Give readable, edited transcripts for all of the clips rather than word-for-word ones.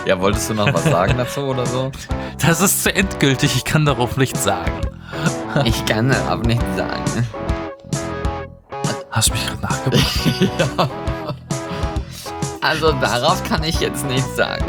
Ja, wolltest du noch was sagen dazu oder so? Das ist zu endgültig, ich kann darauf nichts sagen. Ich kann aber nicht sagen. Hast du mich gerade nachgebracht? Ja. Also darauf kann ich jetzt nichts sagen.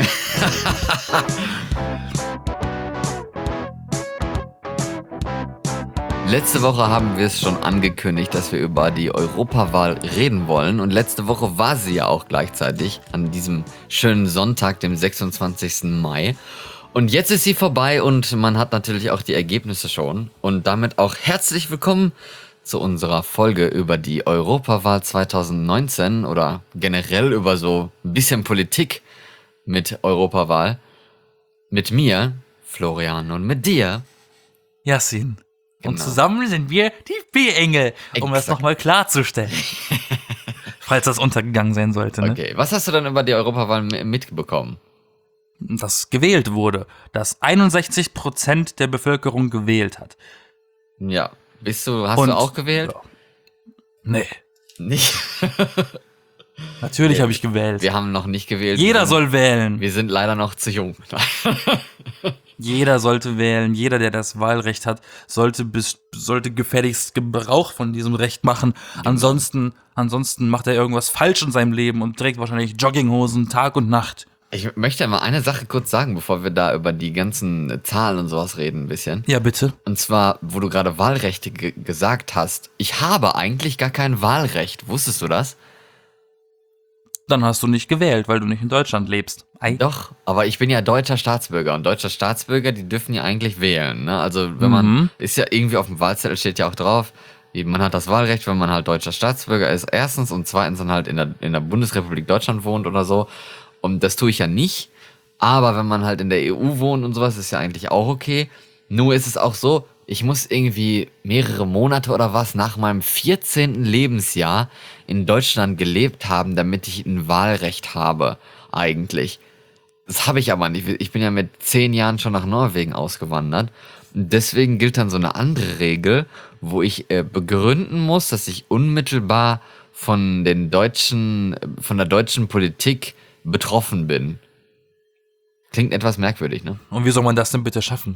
Letzte Woche haben wir es schon angekündigt, dass wir über die Europawahl reden wollen. Und letzte Woche war sie ja auch gleichzeitig an diesem schönen Sonntag, dem 26. Mai. Und jetzt ist sie vorbei und man hat natürlich auch die Ergebnisse schon. Und damit auch herzlich willkommen zu unserer Folge über die Europawahl 2019 oder generell über so ein bisschen Politik mit Europawahl. Mit mir, Florian, und mit dir, Yassin. Und Genau. zusammen sind wir die B-Engel, um das Exakt. nochmal klarzustellen. Falls das untergegangen sein sollte, ne? Okay, was hast du dann über die Europawahl mitbekommen? Dass gewählt wurde, dass 61% der Bevölkerung gewählt hat. Ja, hast du Und- auch gewählt? Ja. Nee, Nicht. natürlich habe ich gewählt. Wir haben noch nicht gewählt. Jeder soll wählen. Wir sind leider noch zu jung. Jeder sollte wählen. Jeder, der das Wahlrecht hat, sollte gefälligst Gebrauch von diesem Recht machen. Ansonsten macht er irgendwas falsch in seinem Leben und trägt wahrscheinlich Jogginghosen Tag und Nacht. Ich möchte mal eine Sache kurz sagen, bevor wir da über die ganzen Zahlen und sowas reden ein bisschen. Ja, bitte. Und zwar, wo du gerade Wahlrechte gesagt hast. Ich habe eigentlich gar kein Wahlrecht. Wusstest du das? Dann hast du nicht gewählt, weil du nicht in Deutschland lebst. Doch, aber ich bin ja deutscher Staatsbürger und deutsche Staatsbürger, die dürfen ja eigentlich wählen. Ne? Also wenn man, ist ja irgendwie auf dem Wahlzettel steht ja auch drauf, man hat das Wahlrecht, wenn man halt deutscher Staatsbürger ist, erstens, und zweitens dann halt in der Bundesrepublik Deutschland wohnt oder so. Und das tue ich ja nicht. Aber wenn man halt in der EU wohnt und sowas, ist ja eigentlich auch okay. Nur ist es auch so, ich muss irgendwie mehrere Monate oder was nach meinem 14. Lebensjahr in Deutschland gelebt haben, damit ich ein Wahlrecht habe, eigentlich. Das habe ich aber nicht. Ich bin ja mit 10 Jahren schon nach Norwegen ausgewandert. Und deswegen gilt dann so eine andere Regel, wo ich begründen muss, dass ich unmittelbar von der deutschen Politik betroffen bin. Klingt etwas merkwürdig, ne? Und wie soll man das denn bitte schaffen?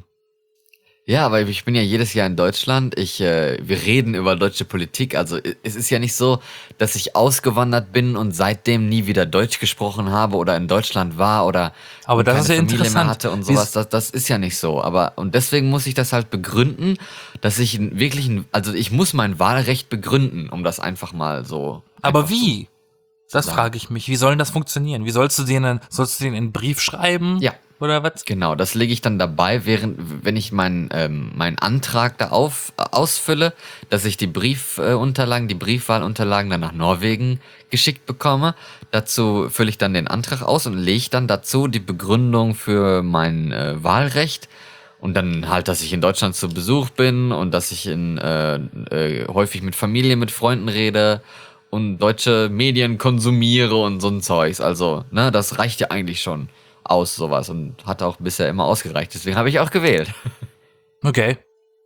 Ja, aber ich bin ja jedes Jahr in Deutschland. Wir reden über deutsche Politik. Also es ist ja nicht so, dass ich ausgewandert bin und seitdem nie wieder Deutsch gesprochen habe oder in Deutschland war oder Aber das keine ist ja Familie mehr interessant. hatte und sowas. Das ist ja nicht so. Und deswegen muss ich das halt begründen, dass ich ich muss mein Wahlrecht begründen, um das einfach mal so. Aber einfach wie? Das sagen. frage ich mich. Wie soll denn das funktionieren? Wie sollst du denen einen Brief schreiben? Ja. Oder was? Genau, das lege ich dann dabei, wenn ich meinen Antrag da ausfülle, dass ich die Briefwahlunterlagen dann nach Norwegen geschickt bekomme. Dazu fülle ich dann den Antrag aus und lege dann dazu die Begründung für mein Wahlrecht. Und dann halt, dass ich in Deutschland zu Besuch bin und dass ich häufig mit Familie, mit Freunden rede und deutsche Medien konsumiere und so ein Zeugs. Also, ne, das reicht ja eigentlich schon aus, sowas, und hat auch bisher immer ausgereicht. Deswegen habe ich auch gewählt. Okay.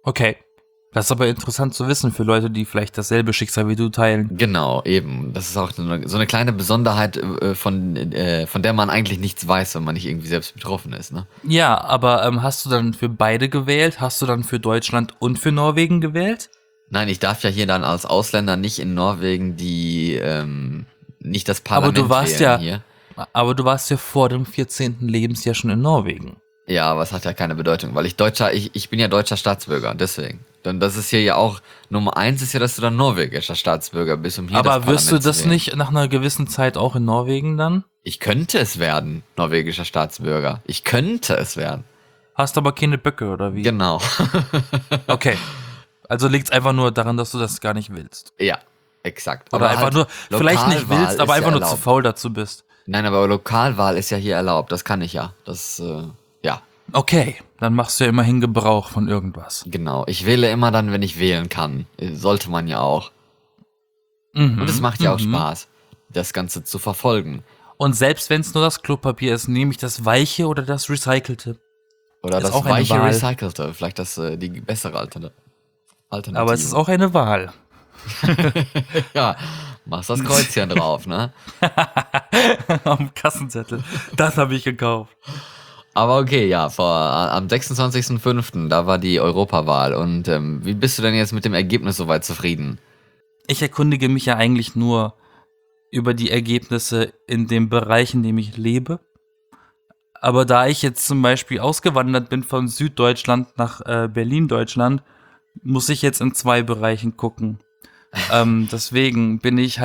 Das ist aber interessant zu wissen für Leute, die vielleicht dasselbe Schicksal wie du teilen. Genau, eben. Das ist auch so eine kleine Besonderheit, von der man eigentlich nichts weiß, wenn man nicht irgendwie selbst betroffen ist, ne? Ja, aber hast du dann für beide gewählt? Hast du dann für Deutschland und für Norwegen gewählt? Nein, ich darf ja hier dann als Ausländer nicht in Norwegen nicht das Aber Parlament du warst wählen ja, hier. aber du warst ja vor dem 14. Lebensjahr schon in Norwegen. Ja, aber es hat ja keine Bedeutung, weil ich bin ja deutscher Staatsbürger, deswegen. Dann das ist hier ja auch, Nummer 1 ist ja, dass du dann norwegischer Staatsbürger bist, um hier das Aber wirst du Parlament zu das wählen. nicht nach einer gewissen Zeit auch in Norwegen dann? Ich könnte es werden, norwegischer Staatsbürger. Ich könnte es werden. Hast aber keine Böcke, oder wie? Genau. Okay. Also liegt's einfach nur daran, dass du das gar nicht willst. Ja, exakt. Oder Aber einfach halt nur, vielleicht nicht Lokalwahl willst, aber ist einfach ja nur zu erlaubt. faul dazu bist. Nein, aber Lokalwahl ist ja hier erlaubt. Das kann ich ja. Ja, Okay, dann machst du ja immerhin Gebrauch von irgendwas. genau. Ich wähle immer dann, wenn ich wählen kann. Sollte man ja auch. Und es macht ja auch Spaß, das Ganze zu verfolgen. Und selbst wenn es nur das Klopapier ist, nehme ich das weiche oder das recycelte. Oder Ist das auch eine weiche Wahl. Recycelte. Vielleicht die bessere Alternative. Aber es ist auch eine Wahl. Ja, Machst das Kreuzchen drauf, ne? Am Kassenzettel. Das habe ich gekauft. Aber okay, ja, am 26.05., da war die Europawahl. Und wie bist du denn jetzt mit dem Ergebnis soweit zufrieden? Ich erkundige mich ja eigentlich nur über die Ergebnisse in dem Bereich, in dem ich lebe. Aber da ich jetzt zum Beispiel ausgewandert bin von Süddeutschland nach Berlin, Deutschland, muss ich jetzt in 2 Bereichen gucken. Deswegen bin ich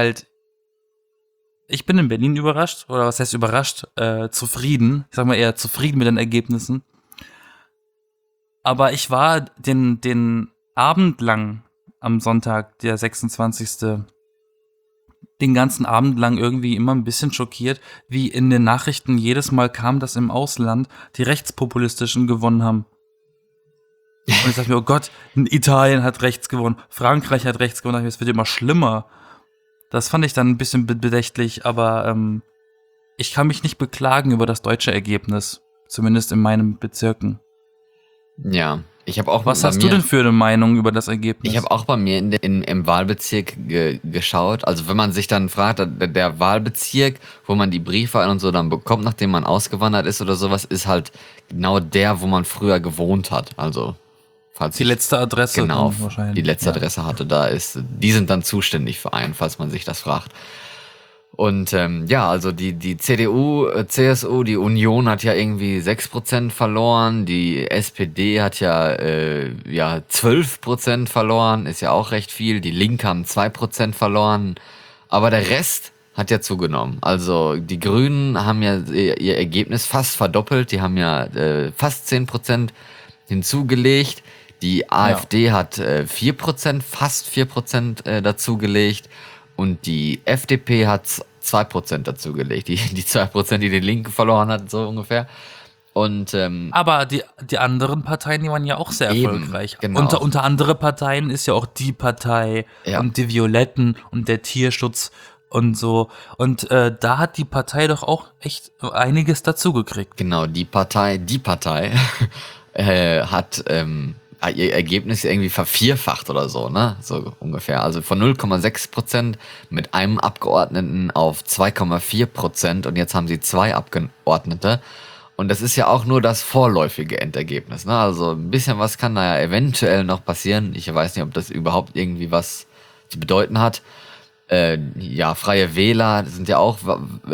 in Berlin überrascht, oder was heißt überrascht, zufrieden. Ich sag mal eher zufrieden mit den Ergebnissen. Aber ich war den Abend lang am Sonntag, der 26. den ganzen Abend lang irgendwie immer ein bisschen schockiert, wie in den Nachrichten jedes Mal kam, dass im Ausland die Rechtspopulistischen gewonnen haben. Und ich dachte mir, oh Gott, Italien hat rechts gewonnen, Frankreich hat rechts gewonnen, es wird immer schlimmer. Das fand ich dann ein bisschen bedächtlich, aber ich kann mich nicht beklagen über das deutsche Ergebnis, zumindest in meinen Bezirken. Ja, ich habe auch. Was hast du denn für eine Meinung über das Ergebnis? Ich habe auch bei mir im Wahlbezirk geschaut. Also wenn man sich dann fragt, der Wahlbezirk, wo man die Briefe und so dann bekommt, nachdem man ausgewandert ist oder sowas, ist halt genau der, wo man früher gewohnt hat. Also falls die letzte Adresse genau wahrscheinlich. Die letzte Adresse hatte, die sind dann zuständig für einen, falls man sich das fragt. Und also die CDU, CSU, die Union hat ja irgendwie 6% verloren, die SPD hat ja 12% verloren, ist ja auch recht viel, die Linke haben 2% verloren, aber der Rest hat ja zugenommen. Also die Grünen haben ja ihr Ergebnis fast verdoppelt, die haben ja fast 10% hinzugelegt, die AfD hat 4%, fast 4% dazugelegt. Und die FDP hat 2% dazugelegt. Die 2%, die Linke verloren hat, so ungefähr. Und aber die anderen Parteien, die waren ja auch sehr erfolgreich. Genau. Unter andere Parteien ist ja auch die Partei und die Violetten und der Tierschutz und so. Und da hat die Partei doch auch echt einiges dazugekriegt. Genau, die Partei hat ihr Ergebnis irgendwie vervierfacht oder so, ne? So ungefähr. Also von 0,6% mit einem Abgeordneten auf 2,4% und jetzt haben sie 2 Abgeordnete. Und das ist ja auch nur das vorläufige Endergebnis, ne? Also ein bisschen was kann da ja eventuell noch passieren. Ich weiß nicht, ob das überhaupt irgendwie was zu bedeuten hat. Freie Wähler sind ja auch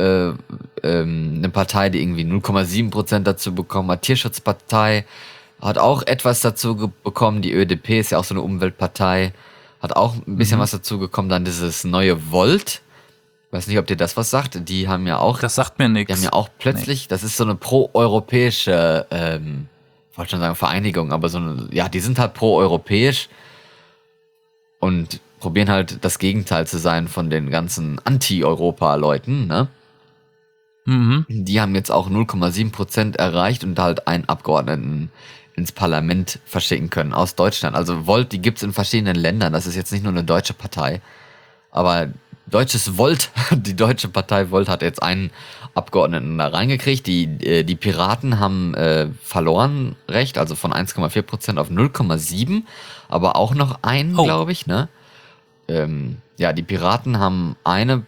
eine Partei, die irgendwie 0,7% dazu bekommen hat. Tierschutzpartei hat auch etwas dazu bekommen. Die ÖDP ist ja auch so eine Umweltpartei. Hat auch ein bisschen was dazu bekommen. Dann dieses neue Volt. Weiß nicht, ob dir das was sagt. Die haben ja auch. Das sagt mir nichts. Die haben ja auch plötzlich, das ist so eine pro-europäische, wollte schon sagen Vereinigung, aber die sind halt pro-europäisch und probieren halt das Gegenteil zu sein von den ganzen Anti-Europa-Leuten, ne? Die haben jetzt auch 0,7% erreicht und halt einen Abgeordneten ins Parlament verschicken können aus Deutschland. Also Volt, die gibt's in verschiedenen Ländern. Das ist jetzt nicht nur eine deutsche Partei. Aber deutsches Volt, die deutsche Partei Volt hat jetzt einen Abgeordneten da reingekriegt. Die Piraten haben verloren recht, also von 1,4% auf 0,7%. Aber auch noch einen, glaube ich, ne? Die Piraten haben einen,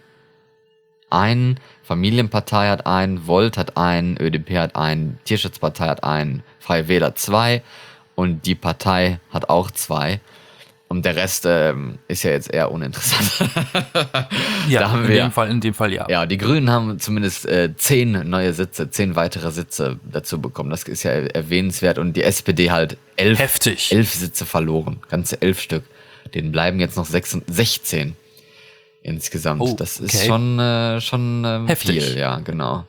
Familienpartei hat einen, Volt hat einen, ÖDP hat einen, Tierschutzpartei hat einen, Freie Wähler 2 und die Partei hat auch 2. Und der Rest ist ja jetzt eher uninteressant. Ja, in dem Fall ja. Ja, die Grünen haben zumindest 10 neue Sitze, 10 weitere Sitze dazu bekommen. Das ist ja erwähnenswert. Und die SPD halt 11 Sitze verloren. Ganze 11 Stück. Denen bleiben jetzt noch 16 insgesamt. Oh, das ist schon heftig. viel, ja, genau.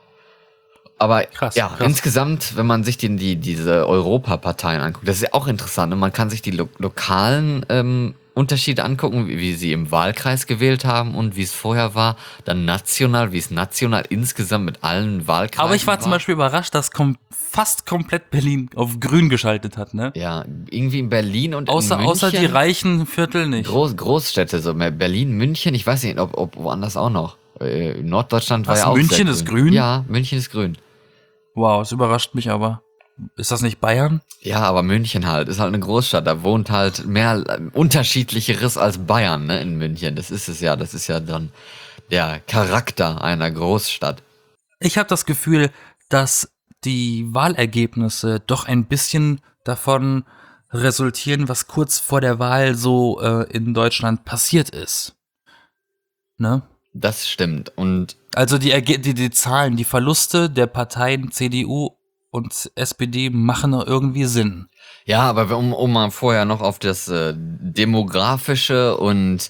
Aber krass. Insgesamt, wenn man sich diese Europaparteien anguckt, das ist ja auch interessant. Und man kann sich die lokalen Unterschiede angucken, wie sie im Wahlkreis gewählt haben und wie es vorher war. Dann national, wie es national insgesamt mit allen Wahlkreisen Aber ich war zum Beispiel überrascht, dass fast komplett Berlin auf grün geschaltet hat, ne? Ja, irgendwie in Berlin und in München. Außer die reichen Viertel nicht. Großstädte, so Berlin, München, ich weiß nicht, ob woanders auch noch. Norddeutschland war ja auch München sehr ist grün? Ja, München ist grün. Wow, das überrascht mich aber. Ist das nicht Bayern? Ja, aber München halt, ist halt eine Großstadt. Da wohnt halt mehr Unterschiedlicheres als Bayern, ne, in München. Das ist es ja. Das ist ja dann der Charakter einer Großstadt. Ich habe das Gefühl, dass die Wahlergebnisse doch ein bisschen davon resultieren, was kurz vor der Wahl so in Deutschland passiert ist. Ne? Das stimmt. Und Also die Zahlen, die Verluste der Parteien CDU und SPD machen noch irgendwie Sinn. ja, aber um mal vorher noch auf das demografische und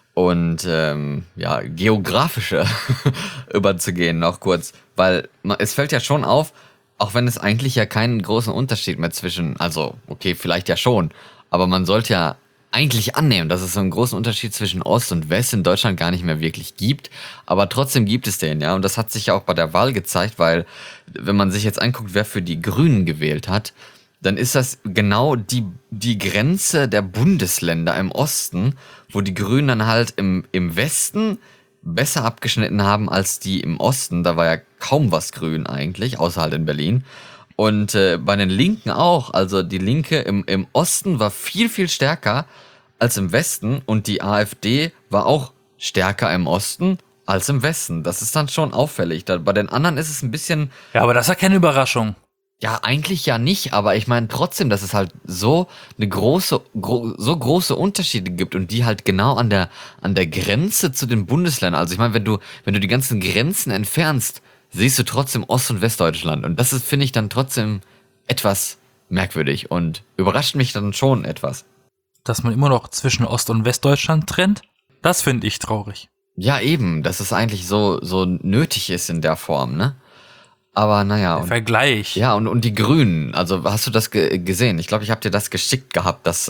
ja, geografische überzugehen noch kurz, weil es fällt ja schon auf, auch wenn es eigentlich ja keinen großen Unterschied mehr zwischen, also okay, vielleicht ja schon, aber man sollte ja eigentlich annehmen, dass es so einen großen Unterschied zwischen Ost und West in Deutschland gar nicht mehr wirklich gibt, aber trotzdem gibt es den, ja, und das hat sich ja auch bei der Wahl gezeigt, weil wenn man sich jetzt anguckt, wer für die Grünen gewählt hat, dann ist das genau die Grenze der Bundesländer im Osten, wo die Grünen dann halt im Westen besser abgeschnitten haben als die im Osten. Da war ja kaum was grün eigentlich, außer halt in Berlin. Und bei den Linken auch. Also die Linke im Osten war viel, viel stärker als im Westen. Und die AfD war auch stärker im Osten als im Westen. Das ist dann schon auffällig. Bei den anderen ist es ein bisschen... Ja, aber das ist ja keine Überraschung. Ja, eigentlich ja nicht, aber ich meine trotzdem, dass es halt so eine so große Unterschiede gibt und die halt genau an der Grenze zu den Bundesländern. Also ich meine, wenn du die ganzen Grenzen entfernst, siehst du trotzdem Ost- und Westdeutschland. Und das ist, finde ich, dann trotzdem etwas merkwürdig und überrascht mich dann schon etwas. Dass man immer noch zwischen Ost- und Westdeutschland trennt, das finde ich traurig. Ja, eben, dass es eigentlich so nötig ist in der Form, ne? Aber naja. Der Vergleich. Ja, und die Grünen, also hast du das gesehen? Ich glaube, ich habe dir das geschickt gehabt, dass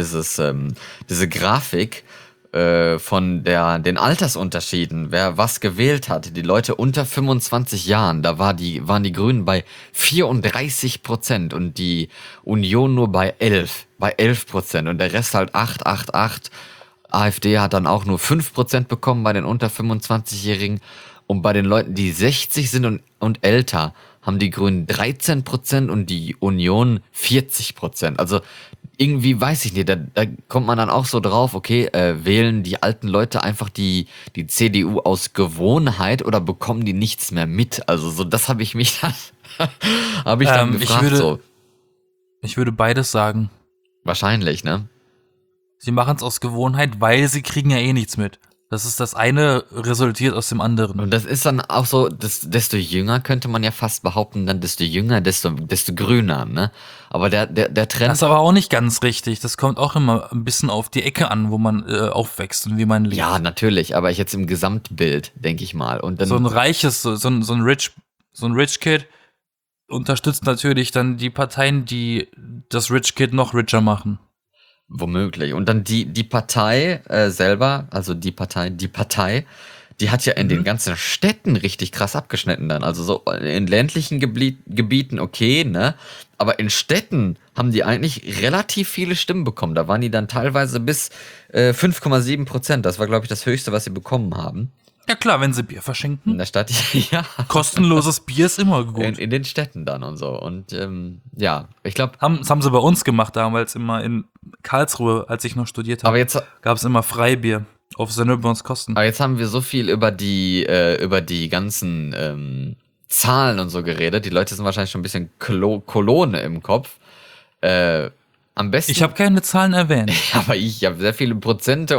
diese Grafik von den Altersunterschieden, wer was gewählt hat. Die Leute unter 25 Jahren, da waren die Grünen bei 34% und die Union nur bei 11% und der Rest halt 8. AfD hat dann auch nur 5% bekommen bei den unter 25-Jährigen. Und bei den Leuten, die 60 sind und älter, haben die Grünen 13% und die Union 40%. Also irgendwie weiß ich nicht, da kommt man dann auch so drauf, okay, wählen die alten Leute einfach die CDU aus Gewohnheit oder bekommen die nichts mehr mit? Also so, das habe ich mich dann, gefragt. Ich würde beides sagen. Wahrscheinlich, ne? Sie machen es aus Gewohnheit, weil sie kriegen ja eh nichts mit. Das eine resultiert aus dem anderen. Und das ist dann auch so, desto jünger könnte man ja fast behaupten, dann desto jünger, desto grüner, ne? Aber der Trend... Das ist aber auch nicht ganz richtig. Das kommt auch immer ein bisschen auf die Ecke an, wo man aufwächst und wie man lebt. Ja, natürlich, aber jetzt im Gesamtbild, denke ich mal. Und dann, so ein reiches, so ein Rich Kid unterstützt natürlich dann die Parteien, die das Rich Kid noch richer machen. Womöglich. Und dann die Partei selber, also die Partei, die hat ja in den ganzen Städten richtig krass abgeschnitten dann. Also so in ländlichen Gebieten okay, ne? Aber in Städten haben die eigentlich relativ viele Stimmen bekommen. Da waren die dann teilweise bis 5,7%. Das war, glaube ich, das Höchste, was sie bekommen haben. Ja klar, wenn sie Bier verschenken. In der Stadt, ja. Kostenloses Bier ist immer gut. In den Städten dann und so. Und ja, ich glaube... Das haben sie bei uns gemacht damals immer in Karlsruhe, als ich noch studiert habe. Aber jetzt gab es immer Freibier auf Senöbons Kosten. Aber jetzt haben wir so viel über die ganzen Zahlen und so geredet. Die Leute sind wahrscheinlich schon ein bisschen Kolone im Kopf. Am besten... Ich habe keine Zahlen erwähnt. Aber ich habe sehr viele Prozente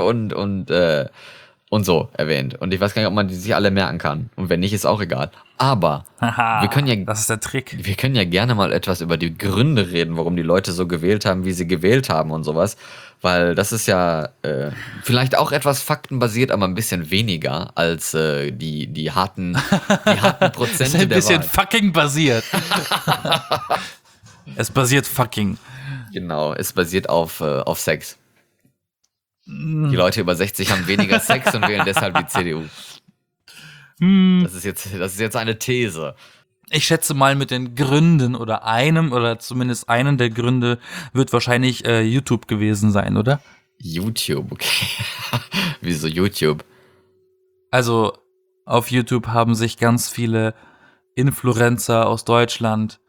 und so erwähnt. Und ich weiß gar nicht, ob man die sich alle merken kann. Und wenn nicht, ist auch egal. Aber wir können ja, das ist der Trick. Wir können ja gerne mal etwas über die Gründe reden, warum die Leute so gewählt haben, wie sie gewählt haben und sowas. Weil das ist ja vielleicht auch etwas faktenbasiert, aber ein bisschen weniger als die harten Prozente das ist ein bisschen der Wahl. fucking basiert. Es basiert fucking. Genau, es basiert auf Sex. Die Leute über 60 haben weniger Sex und wählen deshalb die CDU. Das ist jetzt eine These. Ich schätze mal, mit den Gründen oder zumindest einen der Gründe wird wahrscheinlich YouTube gewesen sein, oder? YouTube, okay. Wieso YouTube? Also auf YouTube haben sich ganz viele Influencer aus Deutschland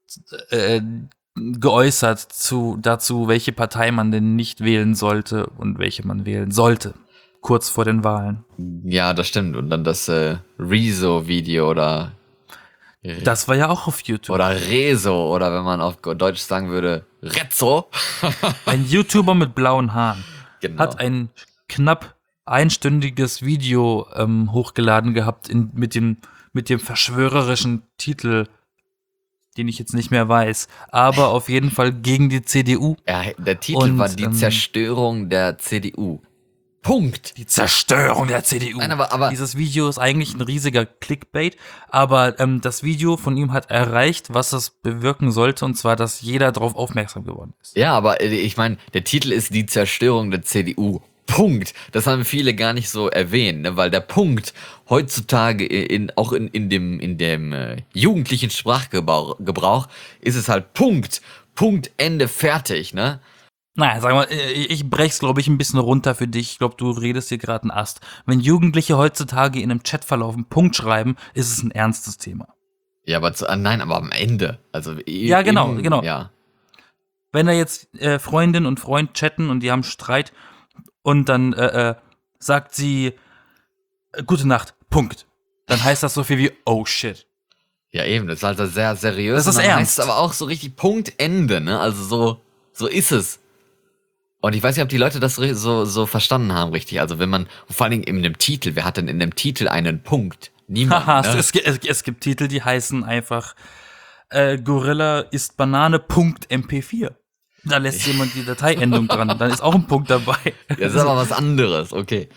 äh, geäußert dazu, welche Partei man denn nicht wählen sollte und welche man wählen sollte. Kurz vor den Wahlen. Ja, das stimmt. Und dann das Rezo-Video oder Das war ja auch auf YouTube. oder Rezo oder wenn man auf Deutsch sagen würde, Rezzo. Ein YouTuber mit blauen Haaren Genau. hat ein knapp einstündiges Video hochgeladen gehabt mit dem verschwörerischen Titel, den ich jetzt nicht mehr weiß, aber auf jeden Fall gegen die CDU. Ja, der Titel Und, war die Zerstörung der CDU. Punkt. Die Zerstörung der CDU. Nein, aber Dieses Video ist eigentlich ein riesiger Clickbait, aber das Video von ihm hat erreicht, was es bewirken sollte, und zwar, dass jeder darauf aufmerksam geworden ist. ja, aber ich meine, der Titel ist die Zerstörung der CDU. Punkt. Das haben viele gar nicht so erwähnt, ne? Weil der Punkt heutzutage auch in dem jugendlichen Sprachgebrauch ist es halt Punkt. Punkt, Ende, fertig, ne? Naja, sag mal, ich brech's, glaube ich, ein bisschen runter für dich. Ich glaube, du redest hier gerade einen Ast. Wenn Jugendliche heutzutage in einem Chatverlauf einen Punkt schreiben, ist es ein ernstes Thema. Ja, aber nein, aber am Ende. Also Ja, genau. Ja. Wenn da jetzt Freundin und Freund chatten und die haben Streit und dann sagt sie gute Nacht, Punkt. Dann heißt das so viel wie oh shit. Ja, eben, das ist halt sehr seriös. Das ist und dann ernst. heißt es aber auch so richtig Punkt, Ende, ne? Also so ist es. Und ich weiß nicht, ob die Leute das so verstanden haben, richtig. Also wenn man, vor allen Dingen in dem Titel, wer hat denn in dem Titel einen Punkt? Niemand, Haha, ne? es gibt Titel, die heißen einfach Gorilla isst Banane .mp4. Da lässt jemand die Dateiendung dran, dann ist auch ein Punkt dabei. Das ist aber was anderes, okay.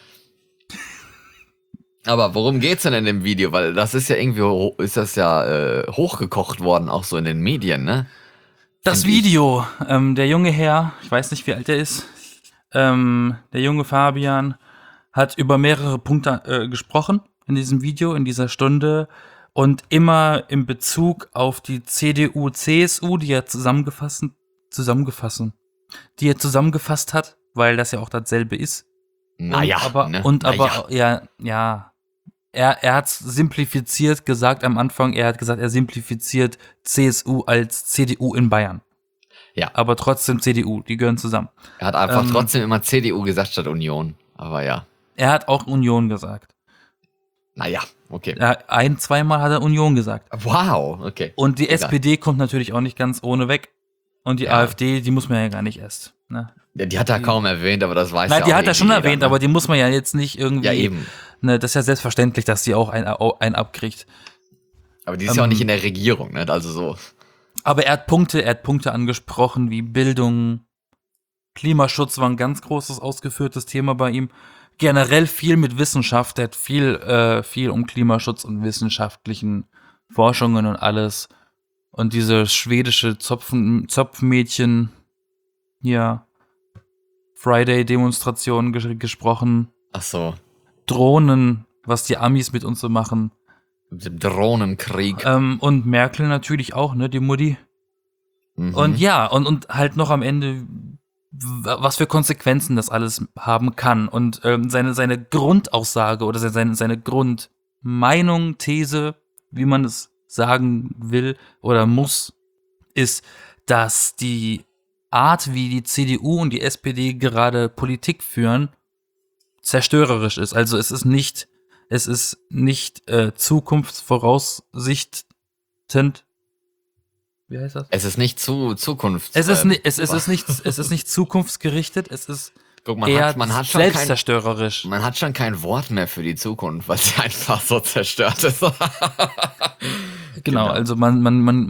Aber worum geht's denn in dem Video? Weil das ist ja irgendwie, hochgekocht worden, auch so in den Medien, ne? Das Video, der junge Herr, ich weiß nicht, wie alt er ist, der junge Fabian hat über mehrere Punkte gesprochen in diesem Video, in dieser Stunde, und immer in Bezug auf die CDU, CSU, die er zusammengefasst hat, weil das ja auch dasselbe ist. Naja, Er hat simplifiziert gesagt am Anfang, er simplifiziert CSU als CDU in Bayern. Ja. Aber trotzdem CDU, die gehören zusammen. Er hat einfach trotzdem immer CDU gesagt statt Union. Aber ja. Er hat auch Union gesagt. Naja, okay. Zweimal hat er Union gesagt. Wow, okay. Und die Egal. SPD kommt natürlich auch nicht ganz ohne weg. Und die Ja. AfD, die muss man ja gar nicht erst. Ne? Ja, die hat er kaum erwähnt, aber das weiß Nein, ja die auch hat er schon irgendwie erwähnt, jeder, ne? aber die muss man ja jetzt nicht irgendwie. Ja, eben. Ne, das ist ja selbstverständlich, dass die auch einen abkriegt. Aber die ist ja auch nicht in der Regierung, ne? Also so. Aber er hat Punkte angesprochen wie Bildung, Klimaschutz war ein ganz großes ausgeführtes Thema bei ihm. Generell viel mit Wissenschaft, er hat viel um Klimaschutz und wissenschaftlichen Forschungen und alles. Und diese schwedische Zopfmädchen, ja, Friday-Demonstration gesprochen. Ach so. Drohnen, was die Amis mit uns so machen. Mit dem Drohnenkrieg. Und Merkel natürlich auch, ne, die Mutti. Mhm. Und ja, und halt noch am Ende, was für Konsequenzen das alles haben kann. Und seine Grundaussage oder seine Grundmeinung, These, wie man es sagen will oder muss, ist, dass die Art, wie die CDU und die SPD gerade Politik führen, zerstörerisch ist. Also es ist nicht zukunftsvoraussichtend. Wie heißt das? Es ist nicht Zukunft. Es ist nicht zukunftsgerichtet, es ist Guck, eher man hat selbstzerstörerisch. Man hat schon kein Wort mehr für die Zukunft, weil sie einfach so zerstört ist. Genau, also man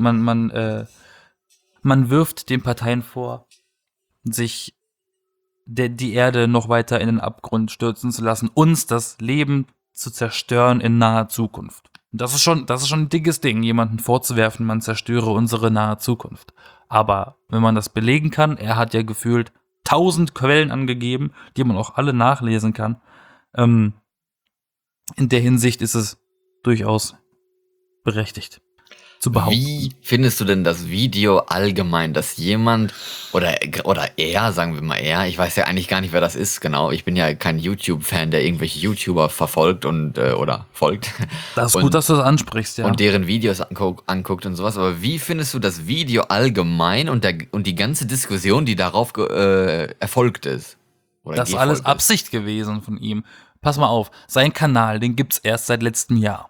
wirft den Parteien vor, sich die Erde noch weiter in den Abgrund stürzen zu lassen, uns das Leben zu zerstören in naher Zukunft. Und das ist schon ein dickes Ding, jemanden vorzuwerfen, man zerstöre unsere nahe Zukunft. Aber wenn man das belegen kann, er hat ja gefühlt 1000 Quellen angegeben, die man auch alle nachlesen kann. In der Hinsicht ist es durchaus berechtigt. zu behaupten. Wie findest du denn das Video allgemein, dass jemand oder er, sagen wir mal er, ich weiß ja eigentlich gar nicht, wer das ist, genau. Ich bin ja kein YouTube-Fan, der irgendwelche YouTuber verfolgt und oder folgt. Das ist gut, dass du das ansprichst, ja. Und deren Videos anguckt und sowas. Aber wie findest du das Video allgemein und die ganze Diskussion, die darauf erfolgt ist? Oder Das ist gefolgt alles Absicht gewesen von ihm. Pass mal auf, sein Kanal, den gibt's erst seit letztem Jahr.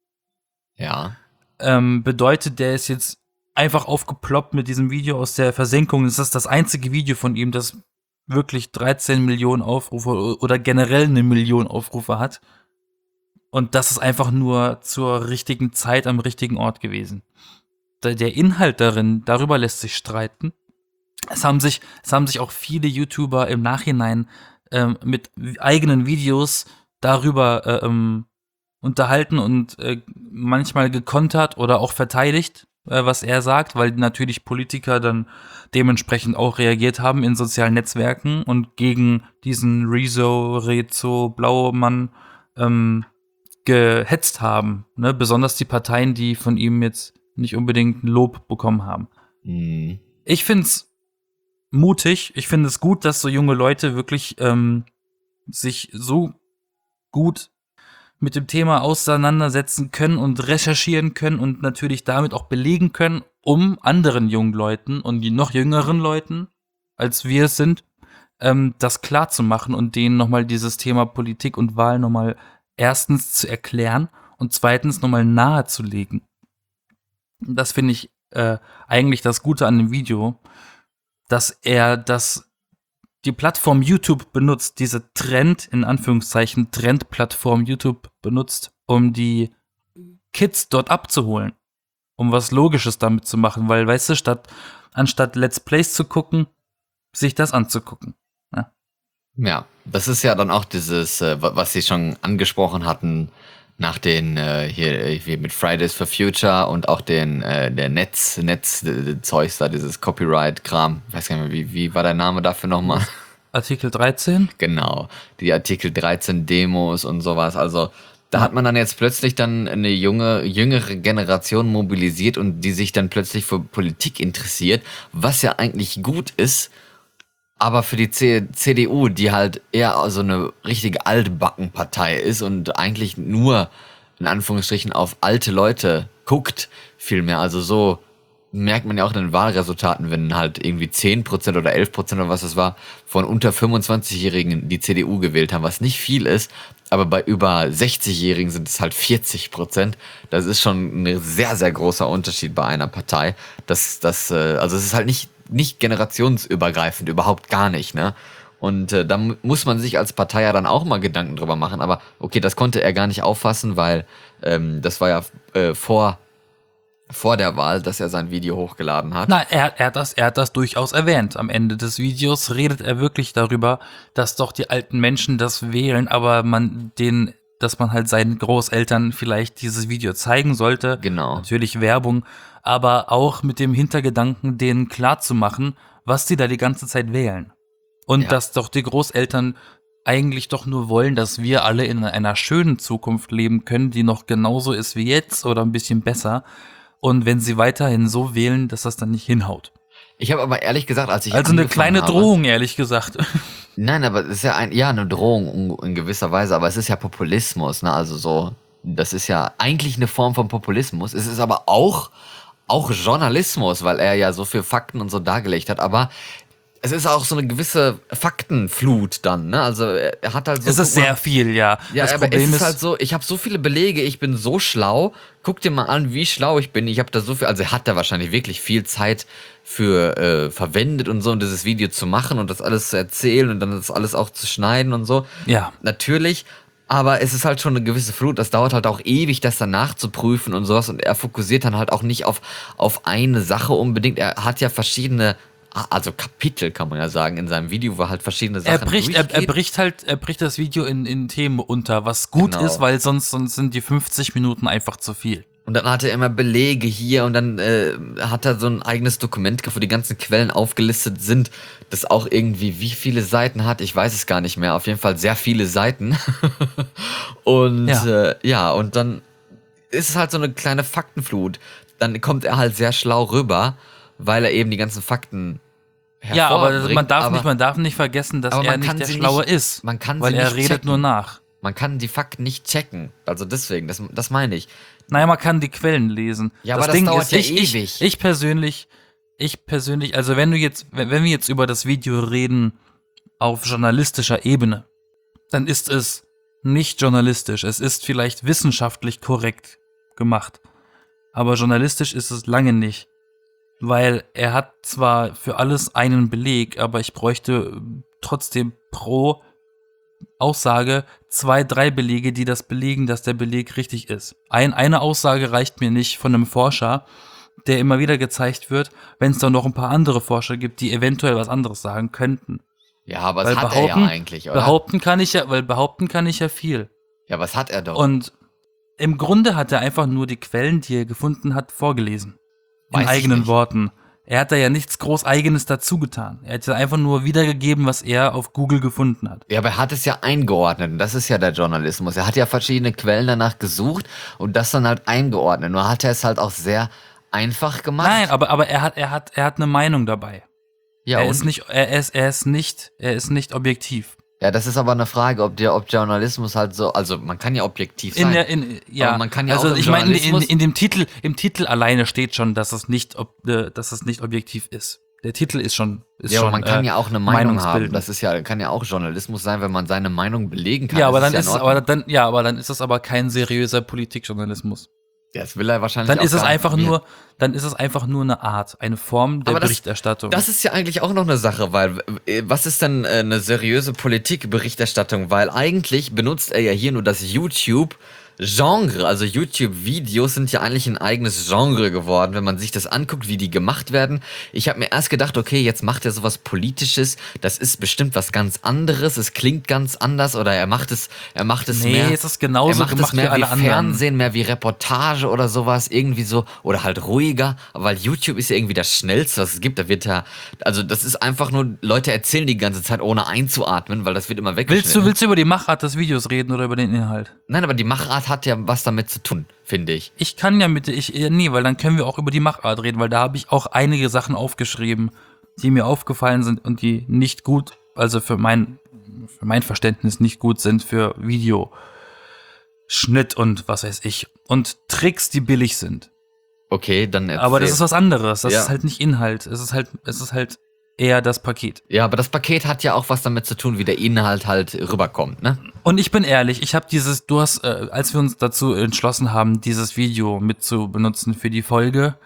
Ja. Bedeutet, der ist jetzt einfach aufgeploppt mit diesem Video aus der Versenkung. Das ist das einzige Video von ihm, das wirklich 13 Millionen Aufrufe oder generell 1 Million Aufrufe hat. Und das ist einfach nur zur richtigen Zeit am richtigen Ort gewesen. Der Inhalt darin, darüber lässt sich streiten. Es haben sich auch viele YouTuber im Nachhinein mit eigenen Videos darüber unterhalten und manchmal gekontert oder auch verteidigt, was er sagt, weil natürlich Politiker dann dementsprechend auch reagiert haben in sozialen Netzwerken und gegen diesen Rezo Blaumann gehetzt haben. Ne? Besonders die Parteien, die von ihm jetzt nicht unbedingt Lob bekommen haben. Mhm. Ich find's mutig. Ich finde es gut, dass so junge Leute wirklich sich so gut mit dem Thema auseinandersetzen können und recherchieren können und natürlich damit auch belegen können, um anderen jungen Leuten und die noch jüngeren Leuten, als wir es sind, das klar zu machen und denen nochmal dieses Thema Politik und Wahl nochmal erstens zu erklären und zweitens nochmal nahezulegen. Das finde ich eigentlich das Gute an dem Video, dass er die Plattform YouTube benutzt, diese Trendplattform YouTube benutzt, um die Kids dort abzuholen, um was Logisches damit zu machen, weil, weißt du, anstatt Let's Plays zu gucken, sich das anzugucken. Ja, Ja, das ist ja dann auch dieses, was Sie schon angesprochen hatten, nach den hier mit Fridays for Future und auch der Netz-Zeugs da, dieses Copyright-Kram. Ich weiß gar nicht mehr, wie war der Name dafür nochmal? Artikel 13? Genau, die Artikel 13 Demos und sowas. Also da hat man dann jetzt plötzlich dann eine jüngere Generation mobilisiert und die sich dann plötzlich für Politik interessiert, was ja eigentlich gut ist. Aber für die CDU, die halt eher so eine richtige Altbackenpartei ist und eigentlich nur, in Anführungsstrichen, auf alte Leute guckt, vielmehr. Also so merkt man ja auch in den Wahlresultaten, wenn halt irgendwie 10% oder 11% oder was es war, von unter 25-Jährigen die CDU gewählt haben, was nicht viel ist, aber bei über 60-Jährigen sind es halt 40%. Das ist schon ein sehr, sehr großer Unterschied bei einer Partei. Also es ist halt nicht generationsübergreifend, überhaupt gar nicht, ne? Und da muss man sich als Partei ja dann auch mal Gedanken drüber machen. Aber okay, das konnte er gar nicht auffassen, weil das war ja vor der Wahl, dass er sein Video hochgeladen hat. Nein, er hat das durchaus erwähnt. Am Ende des Videos redet er wirklich darüber, dass doch die alten Menschen das wählen, aber dass man halt seinen Großeltern vielleicht dieses Video zeigen sollte. Genau. Natürlich Werbung, aber auch mit dem Hintergedanken, denen klarzumachen, was die da die ganze Zeit wählen. Und Ja. dass doch die Großeltern eigentlich doch nur wollen, dass wir alle in einer schönen Zukunft leben können, die noch genauso ist wie jetzt oder ein bisschen besser. Und wenn sie weiterhin so wählen, dass das dann nicht hinhaut. Ich habe aber ehrlich gesagt, als ich Also eine angefangen kleine habe, Drohung, ehrlich gesagt. Nein, aber es ist ja eine Drohung in gewisser Weise, aber es ist ja Populismus, ne? Also so, das ist ja eigentlich eine Form von Populismus. Es ist aber auch Journalismus, weil er ja so viel Fakten und so dargelegt hat, aber es ist auch so eine gewisse Faktenflut dann, ne? Also er hat halt so. Es ist sehr viel, ja. Ja, Das aber Problem es ist halt so, ich habe so viele Belege, ich bin so schlau. Guck dir mal an, wie schlau ich bin. Ich habe da so viel, also er hat da wahrscheinlich wirklich viel Zeit für verwendet und so, um dieses Video zu machen und das alles zu erzählen und dann das alles auch zu schneiden und so. Ja. Natürlich, aber es ist halt schon eine gewisse Flut. Das dauert halt auch ewig, das dann nachzuprüfen und sowas. Und er fokussiert dann halt auch nicht auf eine Sache unbedingt. Er hat ja verschiedene, also Kapitel kann man ja sagen, in seinem Video, wo halt verschiedene Sachen Er bricht das Video in Themen unter, was gut Genau. ist, weil sonst sind die 50 Minuten einfach zu viel. Und dann hat er immer Belege hier und dann hat er so ein eigenes Dokument, wo die ganzen Quellen aufgelistet sind, das auch irgendwie wie viele Seiten hat, ich weiß es gar nicht mehr, auf jeden Fall sehr viele Seiten. Und Ja. und dann ist es halt so eine kleine Faktenflut. dann kommt er halt sehr schlau rüber, weil er eben die ganzen Fakten Ja, aber hervorbringt. man darf nicht vergessen, dass aber er man nicht kann der sie Schlaue nicht- ist. man kann weil sie er nicht redet checken. nur nach. Man kann die Fakten nicht checken. Also deswegen, das meine ich. Naja, man kann die Quellen lesen. Ja, aber das dauert ja ewig. Ich persönlich, also wenn wir jetzt über das Video reden auf journalistischer Ebene, dann ist es nicht journalistisch. Es ist vielleicht wissenschaftlich korrekt gemacht. Aber journalistisch ist es lange nicht. Weil er hat zwar für alles einen Beleg, aber ich bräuchte trotzdem pro Aussage 2, 3 Belege, die das belegen, dass der Beleg richtig ist. Eine Aussage reicht mir nicht von einem Forscher, der immer wieder gezeigt wird, wenn es da noch ein paar andere Forscher gibt, die eventuell was anderes sagen könnten. Ja, aber Weil das hat er ja eigentlich, oder? behaupten kann ich ja viel. Ja, was hat er doch? Und im Grunde hat er einfach nur die Quellen, die er gefunden hat, vorgelesen. In Weiß ich eigenen nicht. Worten. Er hat da ja nichts groß Eigenes dazu getan. Er hat ja einfach nur wiedergegeben, was er auf Google gefunden hat. Ja, aber er hat es ja eingeordnet und das ist ja der Journalismus. Er hat ja verschiedene Quellen danach gesucht und das dann halt eingeordnet. Nur hat er es halt auch sehr einfach gemacht. Nein, aber er hat eine Meinung dabei. ja, er und? ist nicht objektiv. Ja, das ist aber eine Frage, ob Journalismus halt so, also man kann ja objektiv sein. Aber man kann ja also auch im ich meine, Journalismus- im Titel alleine steht schon, dass es nicht objektiv ist. Der Titel ist schon. Ja, aber man kann ja auch eine Meinung haben. meinungsbildend. Das ist ja, kann ja auch Journalismus sein, wenn man seine Meinung belegen kann. Ja, aber Das dann ja ist in es Ordnung. dann ist es aber kein seriöser Politikjournalismus. Ja, das will er wahrscheinlich Dann auch ist es gar nicht einfach von mir. nur, dann ist es einfach nur eine Art, eine Form der Aber Berichterstattung. Das ist ja eigentlich auch noch eine Sache, weil was ist denn eine seriöse Politikberichterstattung? Weil eigentlich benutzt er ja hier nur das YouTube-Genre. Also YouTube-Videos sind ja eigentlich ein eigenes Genre geworden, wenn man sich das anguckt, wie die gemacht werden. Ich habe mir erst gedacht, okay, jetzt macht er sowas Politisches. Das ist bestimmt was ganz anderes. Es klingt ganz anders oder er macht es Nee, mehr. es ist genauso er macht gemacht es mehr wie alle wie anderen. Fernsehen, mehr wie Reportage oder sowas, irgendwie so, oder halt ruhiger, weil YouTube ist ja irgendwie das Schnellste, was es gibt, da wird ja, also das ist einfach nur, Leute erzählen die ganze Zeit, ohne einzuatmen, weil das wird immer weggeschnitten. Willst du über die Machart des Videos reden oder über den Inhalt? Nein, aber die Machart hat ja was damit zu tun, finde ich. Ich kann ja nee, weil dann können wir auch über die Machart reden, weil da habe ich auch einige Sachen aufgeschrieben, die mir aufgefallen sind und die nicht gut, also für mein Verständnis nicht gut sind für Videoschnitt und was weiß ich. Und Tricks, die billig sind. Okay, dann erzähl. Aber das ist was anderes. Das Ja. ist halt nicht Inhalt. Es ist halt eher das Paket. Ja, aber das Paket hat ja auch was damit zu tun, wie der Inhalt halt rüberkommt, ne? Und ich bin ehrlich, ich habe als wir uns dazu entschlossen haben, dieses Video mit zu benutzen für die Folge,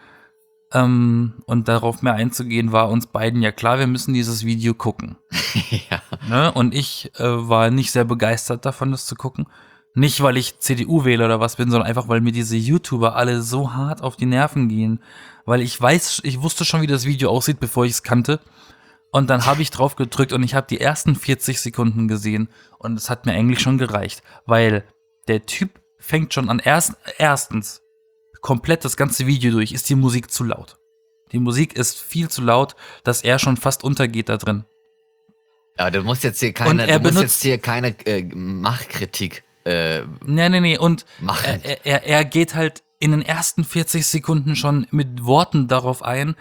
und darauf mehr einzugehen, war uns beiden ja klar, wir müssen dieses Video gucken. Ja. Ne? Und ich war nicht sehr begeistert davon, das zu gucken. Nicht, weil ich CDU wähle oder was bin, sondern einfach, weil mir diese YouTuber alle so hart auf die Nerven gehen. Weil ich wusste schon, wie das Video aussieht, bevor ich es kannte. Und dann habe ich drauf gedrückt und ich habe die ersten 40 Sekunden gesehen. Und es hat mir eigentlich schon gereicht. Weil der Typ fängt schon an, erstens, komplett das ganze Video durch, ist die Musik zu laut. Die Musik ist viel zu laut, dass er schon fast untergeht da drin. Aber du musst jetzt hier Und er keine Machkritik Nee. Und machen. er geht halt in den ersten 40 Sekunden schon mit Worten darauf ein,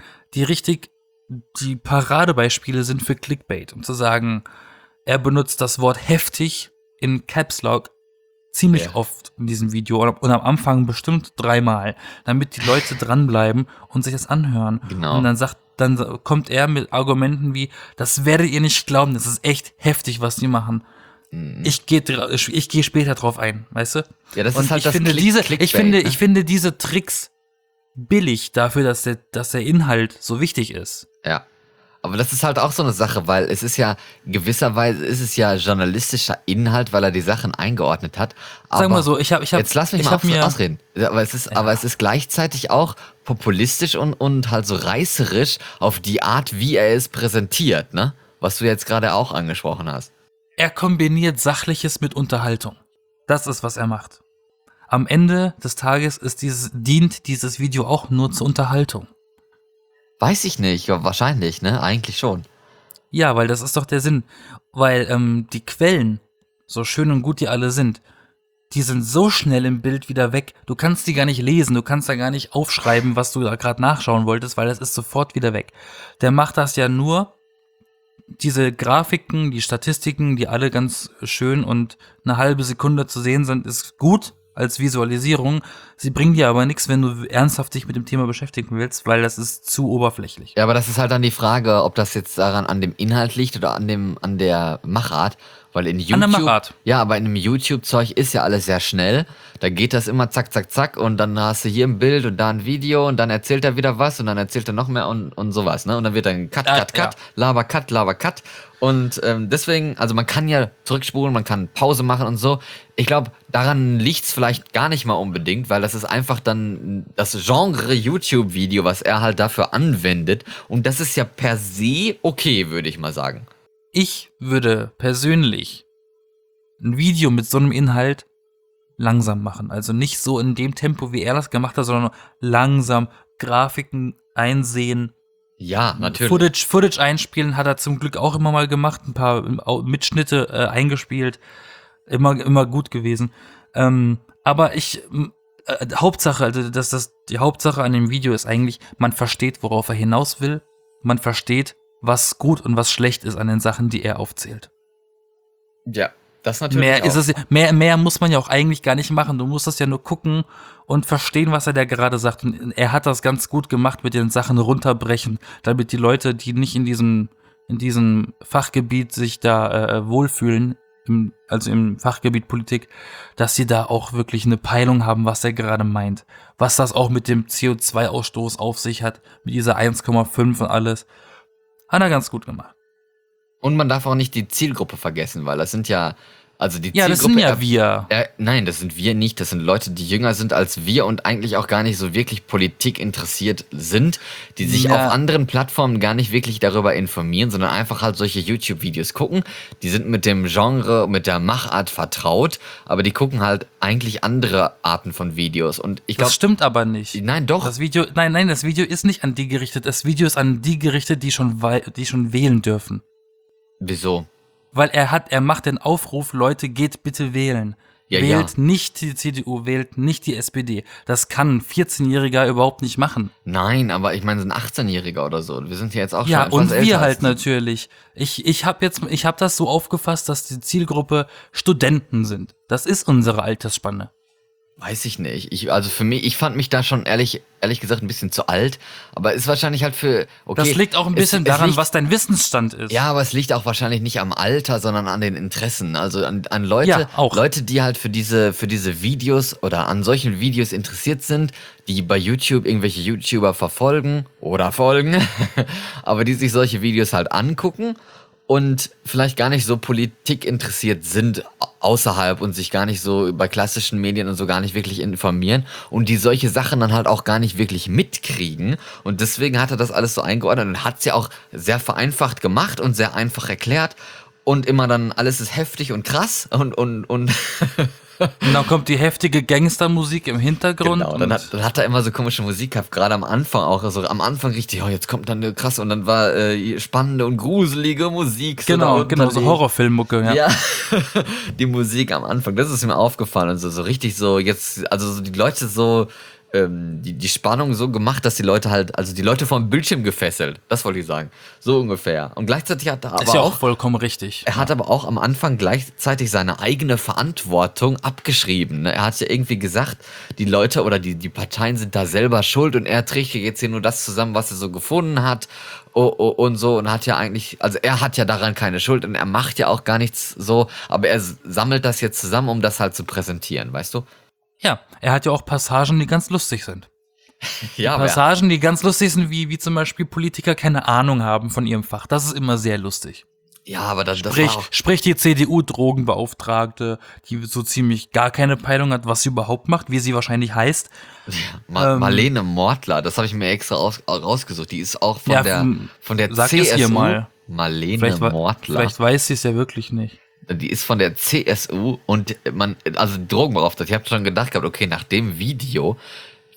die Paradebeispiele sind für Clickbait. Um zu sagen, er benutzt das Wort heftig in Caps Lock ziemlich Ja. oft in diesem Video und am Anfang bestimmt 3-mal, damit die Leute dranbleiben und sich das anhören. Genau. Und dann kommt er mit Argumenten wie, das werdet ihr nicht glauben, das ist echt heftig, was die machen. Ich gehe später drauf ein, weißt du? Ja, das Und ist halt ich das finde Clickbait, ich finde diese Tricks billig dafür, dass der Inhalt so wichtig ist. Ja. Aber das ist halt auch so eine Sache, weil es ist ja, gewisserweise ist es ja journalistischer Inhalt, weil er die Sachen eingeordnet hat. Aber Sag mal so, jetzt lass mich mal ausreden. Aber es ist gleichzeitig auch populistisch und halt so reißerisch auf die Art, wie er es präsentiert, ne? Was du jetzt gerade auch angesprochen hast. Er kombiniert Sachliches mit Unterhaltung. Das ist, was er macht. Am Ende des Tages dient dieses Video auch nur zur Unterhaltung. Weiß ich nicht, ja, wahrscheinlich, ne? Eigentlich schon. Ja, weil das ist doch der Sinn. Weil die Quellen, so schön und gut die alle sind, die sind so schnell im Bild wieder weg. Du kannst die gar nicht lesen, du kannst da gar nicht aufschreiben, was du da gerade nachschauen wolltest, weil das ist sofort wieder weg. Der macht das ja nur, diese Grafiken, die Statistiken, die alle ganz schön und eine halbe Sekunde zu sehen sind, ist gut als Visualisierung. Sie bringen dir aber nichts, wenn du ernsthaft dich mit dem Thema beschäftigen willst, weil das ist zu oberflächlich. Ja, aber das ist halt dann die Frage, ob das jetzt daran an dem Inhalt liegt oder an der Machart. Weil in YouTube, An der Machart. ja, aber in dem YouTube-Zeug ist ja alles sehr schnell. Da geht das immer zack, zack, zack und dann hast du hier ein Bild und da ein Video und dann erzählt er wieder was und dann erzählt er noch mehr und sowas, ne? Und dann wird dann Cut, Ja. Laber, Cut. Und deswegen, also man kann ja zurückspulen, man kann Pause machen und so. Ich glaube, daran liegt's vielleicht gar nicht mal unbedingt, weil das ist einfach dann das Genre YouTube-Video, was er halt dafür anwendet. Und das ist ja per se okay, würde ich mal sagen. Ich würde persönlich ein Video mit so einem Inhalt langsam machen. Also nicht so in dem Tempo, wie er das gemacht hat, sondern langsam Grafiken einsehen. Ja, natürlich. Footage einspielen hat er zum Glück auch immer mal gemacht. Ein paar Mitschnitte eingespielt. Immer gut gewesen. Aber Hauptsache, also die Hauptsache an dem Video ist eigentlich, man versteht, worauf er hinaus will. Man versteht, was gut und was schlecht ist an den Sachen, die er aufzählt. Ja, das natürlich Mehr muss man ja auch eigentlich gar nicht machen. Du musst das ja nur gucken und verstehen, was er da gerade sagt. Und er hat das ganz gut gemacht mit den Sachen runterbrechen, damit die Leute, die nicht in diesem Fachgebiet sich da wohlfühlen, also im Fachgebiet Politik, dass sie da auch wirklich eine Peilung haben, was er gerade meint. Was das auch mit dem CO2-Ausstoß auf sich hat, mit dieser 1,5 und alles. Hat er ganz gut gemacht. Und man darf auch nicht die Zielgruppe vergessen, weil das sind ja, also die Ja, Zielgruppe. das sind ja wir. Nein, das sind wir nicht. Das sind Leute, die jünger sind als wir und eigentlich auch gar nicht so wirklich Politik interessiert sind, die sich Ja. auf anderen Plattformen gar nicht wirklich darüber informieren, sondern einfach halt solche YouTube-Videos gucken. Die sind mit dem Genre, mit der Machart vertraut, aber die gucken halt eigentlich andere Arten von Videos. Und ich Das glaube, stimmt aber nicht. nein, doch. Das Video ist nicht an die gerichtet. Das Video ist an die gerichtet, die schon wählen dürfen. Wieso? Weil er macht den Aufruf, Leute, geht bitte wählen. Ja, Wählt nicht die CDU, wählt nicht die SPD. Das kann ein 14-Jähriger überhaupt nicht machen. Nein, aber ich meine, so ein 18-Jähriger oder so. Wir sind ja jetzt auch schon Ja, etwas und älter wir als halt die. natürlich. Ich habe das so aufgefasst, dass die Zielgruppe Studenten sind. Das ist unsere Altersspanne. Weiß ich nicht. Also für mich, ich fand mich da schon ehrlich gesagt ein bisschen zu alt, aber ist wahrscheinlich halt okay. Das liegt auch ein bisschen es daran, liegt, was dein Wissensstand ist. ja, aber es liegt auch wahrscheinlich nicht am Alter, sondern an den Interessen. Also an Leute, Ja, auch. Leute, die halt für diese Videos oder an solchen Videos interessiert sind, die bei YouTube irgendwelche YouTuber verfolgen oder folgen, aber die sich solche Videos halt angucken und vielleicht gar nicht so Politik interessiert sind außerhalb und sich gar nicht so bei klassischen Medien und so gar nicht wirklich informieren und die solche Sachen dann halt auch gar nicht wirklich mitkriegen und deswegen hat er das alles so eingeordnet und hat es ja auch sehr vereinfacht gemacht und sehr einfach erklärt und immer dann alles ist heftig und krass und Und dann kommt die heftige Gangstermusik im Hintergrund. genau, dann hat er immer so komische Musik gehabt, gerade am Anfang auch. Also am Anfang richtig, oh, jetzt kommt dann eine krasse und dann war spannende und gruselige Musik. Genau, so Horrorfilmmucke, ja. Ja, die Musik am Anfang, das ist mir aufgefallen. Und so richtig so jetzt, also so die Leute so, die Spannung so gemacht, dass die Leute halt, also die Leute vom Bildschirm gefesselt. Das wollte ich sagen. So ungefähr. Und gleichzeitig hat er aber Ist ja auch vollkommen richtig. er hat aber auch am Anfang gleichzeitig seine eigene Verantwortung abgeschrieben. Ne? Er hat ja irgendwie gesagt, die Leute oder die Parteien sind da selber schuld und er trägt jetzt hier nur das zusammen, was er so gefunden hat und so und hat ja eigentlich, also er hat ja daran keine Schuld und er macht ja auch gar nichts so, aber er sammelt das jetzt zusammen, um das halt zu präsentieren, weißt du? Ja, er hat ja auch Passagen, die ganz lustig sind. Ja, Passagen, die ganz lustig sind, wie zum Beispiel Politiker keine Ahnung haben von ihrem Fach. Das ist immer sehr lustig. ja, aber das war auch, Sprich die CDU-Drogenbeauftragte, die so ziemlich gar keine Peilung hat, was sie überhaupt macht, wie sie wahrscheinlich heißt. Marlene Mortler, das habe ich mir extra rausgesucht. Die ist auch Ja, von der sag CSU. es ihr mal. Marlene Mortler. Vielleicht weiß sie es ja wirklich nicht. Die ist von der CSU und also Drogenbeauftragte. Ich habe schon gedacht gehabt, okay, nach dem Video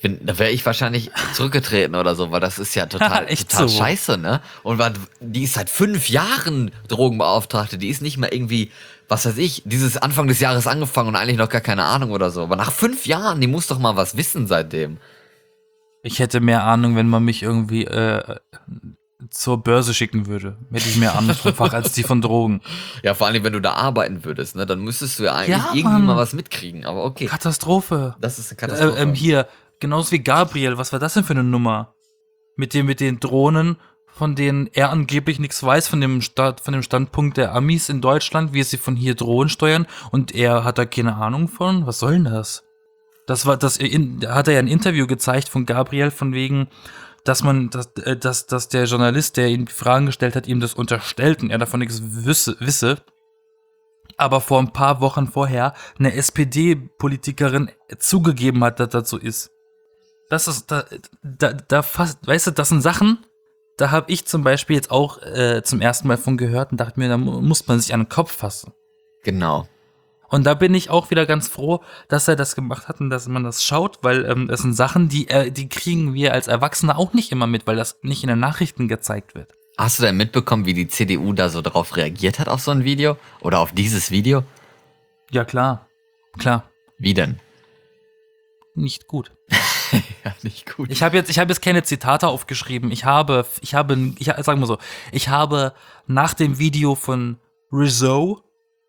Da wäre ich wahrscheinlich zurückgetreten oder so, weil das ist ja total so. scheiße, ne? Und die ist seit 5 Jahren Drogenbeauftragte, die ist nicht mehr irgendwie, was weiß ich, dieses Anfang des Jahres angefangen und eigentlich noch gar keine Ahnung oder so. Aber nach 5 Jahren, die muss doch mal was wissen seitdem. Ich hätte mehr Ahnung, wenn man mich irgendwie zur Börse schicken würde. Hätte ich mehr Ahnung vom Fach als die von Drogen. Ja, vor allem, wenn du da arbeiten würdest, ne? Dann müsstest du ja eigentlich irgendwie Mann. mal was mitkriegen. Aber okay. Katastrophe. Das ist eine Katastrophe. Hier, genauso wie Gabriel, was war das denn für eine Nummer? Mit den Drohnen, von denen er angeblich nichts weiß, von dem Standpunkt der Amis in Deutschland, wie sie von hier Drohnen steuern, und er hat da keine Ahnung von? Was soll denn das? Da hat er ja ein Interview gezeigt von Gabriel, von wegen, dass der Journalist, der ihm Fragen gestellt hat, ihm das unterstellt und er davon nichts wisse. Aber vor ein paar Wochen vorher eine SPD-Politikerin zugegeben hat, dass das so ist. Das ist, weißt du, das sind Sachen, da habe ich zum Beispiel jetzt auch zum ersten Mal von gehört und dachte mir, da muss man sich an den Kopf fassen. Genau. Und da bin ich auch wieder ganz froh, dass er das gemacht hat und dass man das schaut, weil das sind Sachen, die kriegen wir als Erwachsene auch nicht immer mit, weil das nicht in den Nachrichten gezeigt wird. Hast du denn mitbekommen, wie die CDU da so drauf reagiert hat auf so ein Video? Oder auf dieses Video? Ja, klar. Klar. Wie denn? Nicht gut. Ja, nicht gut. Ich habe jetzt keine Zitate aufgeschrieben. Ich sagen wir so, ich habe nach dem Video von Rezo,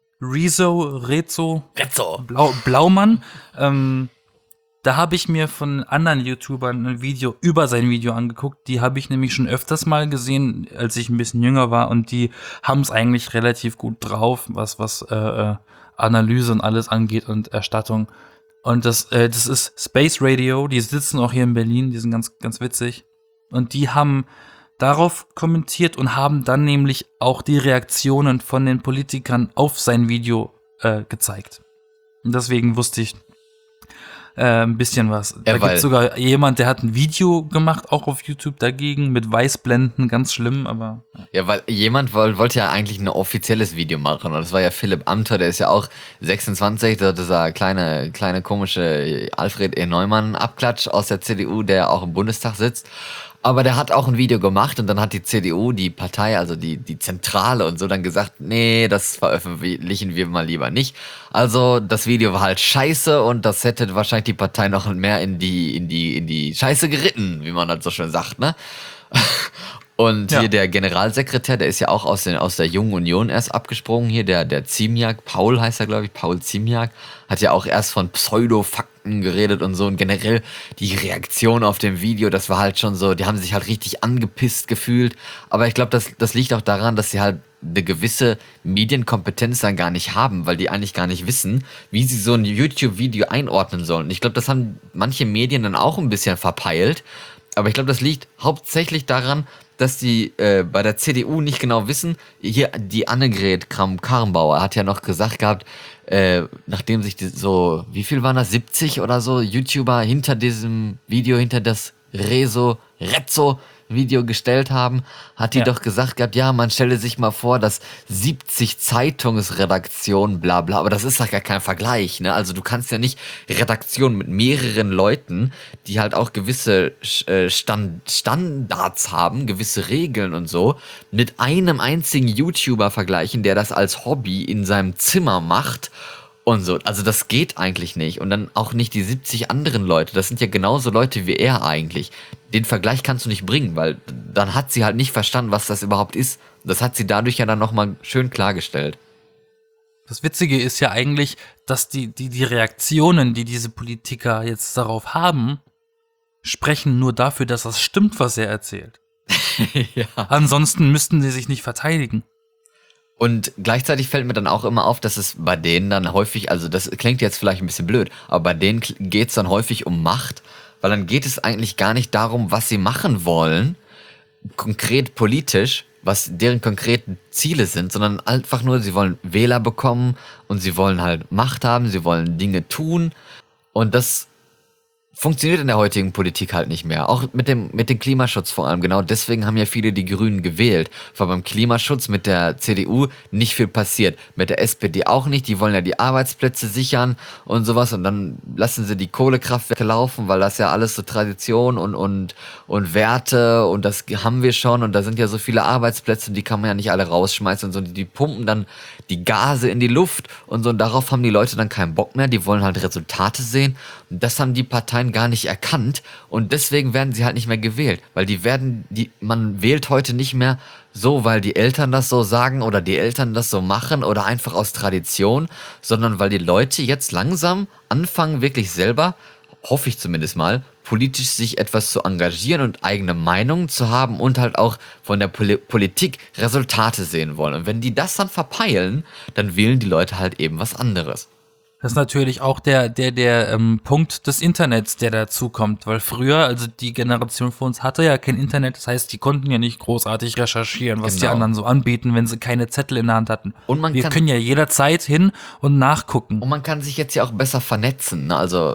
Blaumann, da habe ich mir von anderen YouTubern ein Video über sein Video angeguckt. Die habe ich nämlich schon öfters mal gesehen, als ich ein bisschen jünger war, und die haben es eigentlich relativ gut drauf, was Analyse und alles angeht und Erstattung. Und das ist Space Radio, die sitzen auch hier in Berlin, die sind ganz, ganz witzig. Und die haben darauf kommentiert und haben dann nämlich auch die Reaktionen von den Politikern auf sein Video gezeigt. Und deswegen wusste ich ein bisschen was. Da gibt sogar jemand, der hat ein Video gemacht, auch auf YouTube dagegen, mit Weißblenden, ganz schlimm, aber... Ja, weil jemand wollte ja eigentlich ein offizielles Video machen und das war ja Philipp Amthor, der ist ja auch 26, dieser kleine komische Alfred E. Neumann-Abklatsch aus der CDU, der auch im Bundestag sitzt. Aber der hat auch ein Video gemacht und dann hat die CDU, die Partei, also die Zentrale und so, dann gesagt, nee, das veröffentlichen wir mal lieber nicht. Also das Video war halt scheiße und das hätte wahrscheinlich die Partei noch mehr in die Scheiße geritten, wie man das so schön sagt, ne? Und hier der Generalsekretär, der ist ja auch aus der Jungen Union erst abgesprungen hier, der Ziemiak, Paul heißt er, glaube ich, Paul Ziemiak, hat ja auch erst von Pseudo-Fakten geredet und so, und generell die Reaktion auf dem Video, das war halt schon so, die haben sich halt richtig angepisst gefühlt, aber ich glaube, das liegt auch daran, dass sie halt eine gewisse Medienkompetenz dann gar nicht haben, weil die eigentlich gar nicht wissen, wie sie so ein YouTube-Video einordnen sollen. Ich glaube, das haben manche Medien dann auch ein bisschen verpeilt, aber ich glaube, das liegt hauptsächlich daran, dass die bei der CDU nicht genau wissen. Hier, die Annegret Kramp-Karrenbauer hat ja noch gesagt gehabt, nachdem sich so, wie viel waren das, 70 oder so YouTuber hinter diesem Video, hinter das Rezzo-Video gestellt haben, hat die doch gesagt gehabt, ja, man stelle sich mal vor, dass 70 Zeitungsredaktionen, bla bla, aber das ist doch gar kein Vergleich, ne? Also du kannst ja nicht Redaktionen mit mehreren Leuten, die halt auch gewisse Standards haben, gewisse Regeln und so, mit einem einzigen YouTuber vergleichen, der das als Hobby in seinem Zimmer macht und so. Also das geht eigentlich nicht. Und dann auch nicht die 70 anderen Leute. Das sind ja genauso Leute wie er eigentlich. Den Vergleich kannst du nicht bringen, weil dann hat sie halt nicht verstanden, was das überhaupt ist. Das hat sie dadurch ja dann nochmal schön klargestellt. Das Witzige ist ja eigentlich, dass die Reaktionen, die diese Politiker jetzt darauf haben, sprechen nur dafür, dass das stimmt, was er erzählt. Ja. Ansonsten müssten sie sich nicht verteidigen. Und gleichzeitig fällt mir dann auch immer auf, dass es bei denen dann häufig, also das klingt jetzt vielleicht ein bisschen blöd, aber bei denen geht es dann häufig um Macht, weil dann geht es eigentlich gar nicht darum, was sie machen wollen, konkret politisch, was deren konkreten Ziele sind, sondern einfach nur, sie wollen Wähler bekommen und sie wollen halt Macht haben, sie wollen Dinge tun und das funktioniert in der heutigen Politik halt nicht mehr. Auch mit dem Klimaschutz vor allem. Genau deswegen haben ja viele die Grünen gewählt. Weil beim Klimaschutz mit der CDU nicht viel passiert. Mit der SPD auch nicht. Die wollen ja die Arbeitsplätze sichern und sowas. Und dann lassen sie die Kohlekraftwerke laufen, weil das ja alles so Tradition und Werte und das haben wir schon. Und da sind ja so viele Arbeitsplätze, die kann man ja nicht alle rausschmeißen und so. Die pumpen dann die Gase in die Luft und so. Und darauf haben die Leute dann keinen Bock mehr. Die wollen halt Resultate sehen. Und das haben die Parteien gar nicht erkannt und deswegen werden sie halt nicht mehr gewählt, weil man wählt heute nicht mehr so, weil die Eltern das so sagen oder die Eltern das so machen oder einfach aus Tradition, sondern weil die Leute jetzt langsam anfangen, wirklich selber, hoffe ich zumindest mal, politisch sich etwas zu engagieren und eigene Meinungen zu haben und halt auch von der Politik Resultate sehen wollen. Und wenn die das dann verpeilen, dann wählen die Leute halt eben was anderes. Das ist natürlich auch der Punkt des Internets, der dazu kommt, weil früher, also die Generation vor uns hatte ja kein Internet, das heißt, die konnten ja nicht großartig recherchieren, was die anderen so anbieten, wenn sie keine Zettel in der Hand hatten. Und wir können ja jederzeit hin und nachgucken. Und man kann sich jetzt ja auch besser vernetzen, ne? Also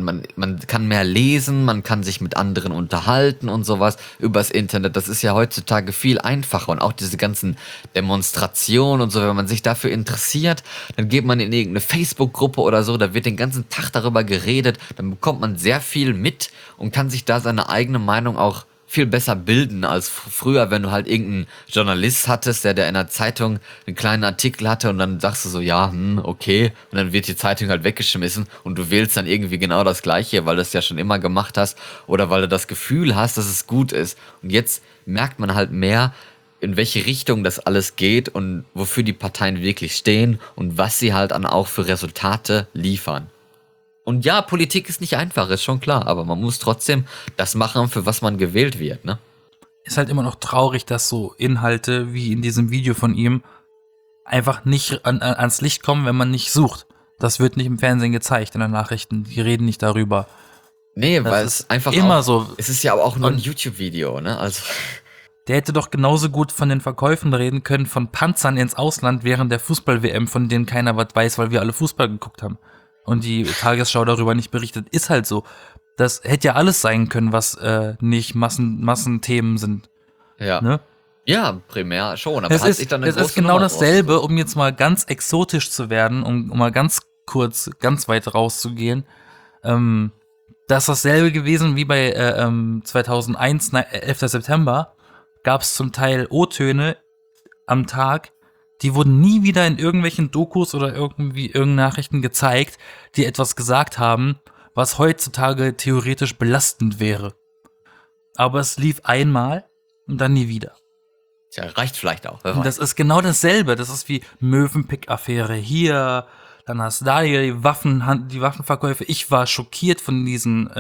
man kann mehr lesen, man kann sich mit anderen unterhalten und sowas übers Internet. Das ist ja heutzutage viel einfacher und auch diese ganzen Demonstrationen und so, wenn man sich dafür interessiert, dann geht man in irgendeine Facebook-Gruppe oder so, da wird den ganzen Tag darüber geredet, dann bekommt man sehr viel mit und kann sich da seine eigene Meinung auch viel besser bilden als früher, wenn du halt irgendeinen Journalist hattest, der in der Zeitung einen kleinen Artikel hatte und dann sagst du so, ja, okay, und dann wird die Zeitung halt weggeschmissen und du wählst dann irgendwie genau das Gleiche, weil du es ja schon immer gemacht hast oder weil du das Gefühl hast, dass es gut ist. Und jetzt merkt man halt mehr, in welche Richtung das alles geht und wofür die Parteien wirklich stehen und was sie halt dann auch für Resultate liefern. Und ja, Politik ist nicht einfach, ist schon klar, aber man muss trotzdem das machen, für was man gewählt wird, ne? Ist halt immer noch traurig, dass so Inhalte wie in diesem Video von ihm einfach nicht ans Licht kommen, wenn man nicht sucht. Das wird nicht im Fernsehen gezeigt, in den Nachrichten, die reden nicht darüber. Nee, weil es einfach immer auch, so. Es ist ja aber auch nur ein YouTube-Video, ne? Also der hätte doch genauso gut von den Verkäufen reden können, von Panzern ins Ausland während der Fußball-WM, von denen keiner was weiß, weil wir alle Fußball geguckt haben. Und die Tagesschau darüber nicht berichtet. Ist halt so. Das hätte ja alles sein können, was nicht Massenthemen sind. Ja. Ne? Ja, primär schon. Aber es ist genau dasselbe, um jetzt mal ganz exotisch zu werden, um mal ganz kurz, ganz weit rauszugehen. Das ist dasselbe gewesen wie bei 2001, 11. September. Gab es zum Teil O-Töne am Tag, die wurden nie wieder in irgendwelchen Dokus oder irgendeinen Nachrichten gezeigt, die etwas gesagt haben, was heutzutage theoretisch belastend wäre. Aber es lief einmal und dann nie wieder. Tja, reicht vielleicht auch. Und das ist genau dasselbe. Das ist wie Mövenpick-Affäre hier, dann hast du da die Waffenverkäufe. Ich war schockiert von diesen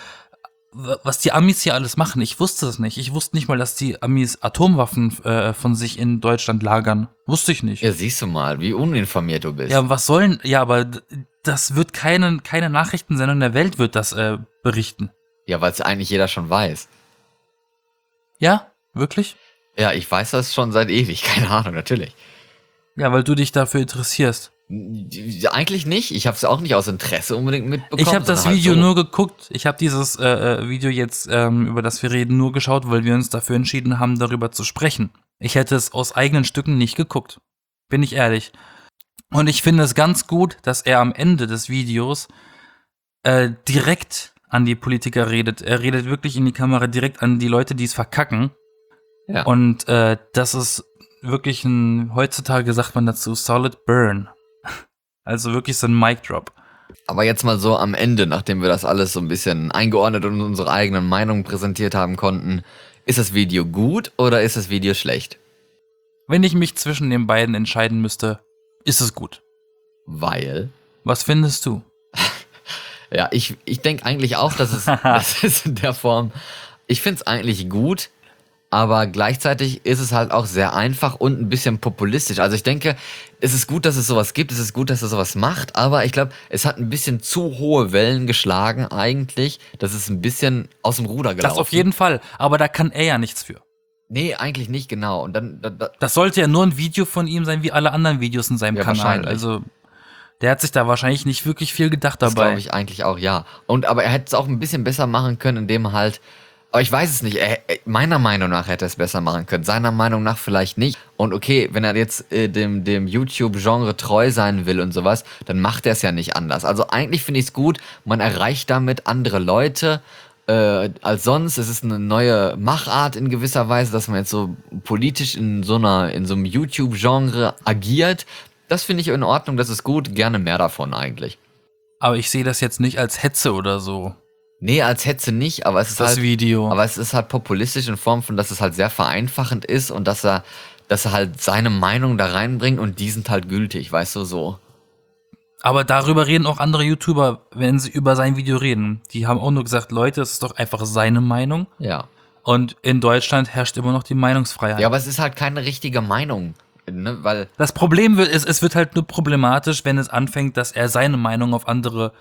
was die Amis hier alles machen. Ich wusste das nicht. Ich wusste nicht mal, dass die Amis Atomwaffen von sich in Deutschland lagern. Wusste ich nicht. Ja, siehst du mal, wie uninformiert du bist. Ja, aber das wird keine Nachrichtensendung der Welt wird das berichten. Ja, weil es eigentlich jeder schon weiß. Ja, wirklich? Ja, ich weiß das schon seit ewig. Keine Ahnung, natürlich. Ja, weil du dich dafür interessierst. Eigentlich nicht. Ich habe es auch nicht aus Interesse unbedingt mitbekommen. Ich habe das Video nur geguckt. Ich habe dieses Video jetzt, über das wir reden, nur geschaut, weil wir uns dafür entschieden haben, darüber zu sprechen. Ich hätte es aus eigenen Stücken nicht geguckt. Bin ich ehrlich. Und ich finde es ganz gut, dass er am Ende des Videos direkt an die Politiker redet. Er redet wirklich in die Kamera direkt an die Leute, die es verkacken. Ja. Und das ist wirklich heutzutage sagt man dazu, solid burn. Also wirklich so ein Mic-Drop. Aber jetzt mal so am Ende, nachdem wir das alles so ein bisschen eingeordnet und unsere eigenen Meinungen präsentiert haben konnten, ist das Video gut oder ist das Video schlecht? Wenn ich mich zwischen den beiden entscheiden müsste, ist es gut. Weil? Was findest du? Ja, ich denke eigentlich auch, dass das ist in der Form, ich finde es eigentlich gut, aber gleichzeitig ist es halt auch sehr einfach und ein bisschen populistisch. Also ich denke, es ist gut, dass es sowas gibt, es ist gut, dass es sowas macht, aber ich glaube, es hat ein bisschen zu hohe Wellen geschlagen eigentlich, dass es ein bisschen aus dem Ruder gelaufen. Das auf jeden Fall, aber da kann er ja nichts für. Nee, eigentlich nicht, genau. Und dann das sollte ja nur ein Video von ihm sein, wie alle anderen Videos in seinem Kanal. Also Der hat sich da wahrscheinlich nicht wirklich viel gedacht Das dabei. glaube ich eigentlich auch, ja. Aber er hätte es auch ein bisschen besser machen können, indem er halt. Aber ich weiß es nicht. Meiner Meinung nach hätte er es besser machen können. Seiner Meinung nach vielleicht nicht. Und okay, wenn er jetzt dem YouTube-Genre treu sein will und sowas, dann macht er es ja nicht anders. Also eigentlich finde ich es gut. Man erreicht damit andere Leute als sonst. Es ist eine neue Machart in gewisser Weise, dass man jetzt so politisch in so einem YouTube-Genre agiert. Das finde ich in Ordnung, das ist gut. Gerne mehr davon eigentlich. Aber ich sehe das jetzt nicht als Hetze oder so. Nee, als Hetze nicht, aber es ist Das halt, Video. aber es ist halt populistisch in Form von, dass es halt sehr vereinfachend ist und dass er halt seine Meinung da reinbringt und die sind halt gültig, weißt du, so. Aber darüber reden auch andere YouTuber, wenn sie über sein Video reden. Die haben auch nur gesagt, Leute, es ist doch einfach seine Meinung. Ja. Und in Deutschland herrscht immer noch die Meinungsfreiheit. Ja, aber es ist halt keine richtige Meinung, ne, weil, Das Problem wird, es wird halt nur problematisch, wenn es anfängt, dass er seine Meinung auf andere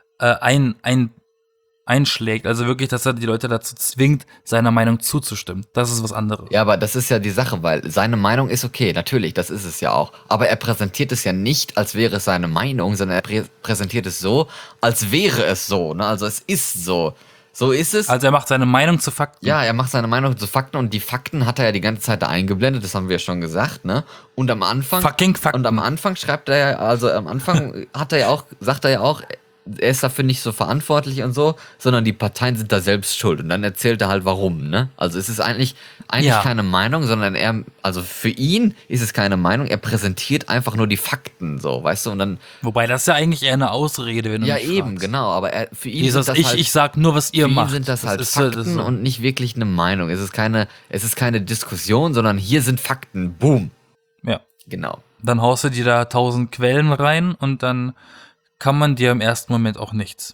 einschlägt. Also wirklich, dass er die Leute dazu zwingt, seiner Meinung zuzustimmen. Das ist was anderes. ja, aber das ist ja die Sache, weil seine Meinung ist okay, natürlich, das ist es ja auch. Aber er präsentiert es ja nicht, als wäre es seine Meinung, sondern er präsentiert es so, als wäre es so, ne, also es ist so. So ist es. Also er macht seine Meinung zu Fakten. Ja, er macht seine Meinung zu Fakten und die Fakten hat er ja die ganze Zeit da eingeblendet, das haben wir ja schon gesagt, ne? Und am Anfang. Fucking Fakten. Und am Anfang schreibt er ja, also am Anfang sagt er ja auch, er ist dafür nicht so verantwortlich und so, sondern die Parteien sind da selbst schuld. Und dann erzählt er halt warum, ne? Also es ist eigentlich Ja. keine Meinung, sondern also für ihn ist es keine Meinung, er präsentiert einfach nur die Fakten, so, weißt du? Und dann, Wobei das ja eigentlich eher eine Ausrede, wenn du ja mich eben, fragst. genau, aber für ihn Dieses, sind das halt. ich sag nur, was ihr Für ihn macht. sind das halt ist Fakten das ist so. und nicht wirklich eine Meinung. Es ist keine Diskussion, sondern hier sind Fakten. Boom. Ja. Genau. Dann haust du dir da 1000 Quellen rein und dann kann man dir im ersten Moment auch nichts.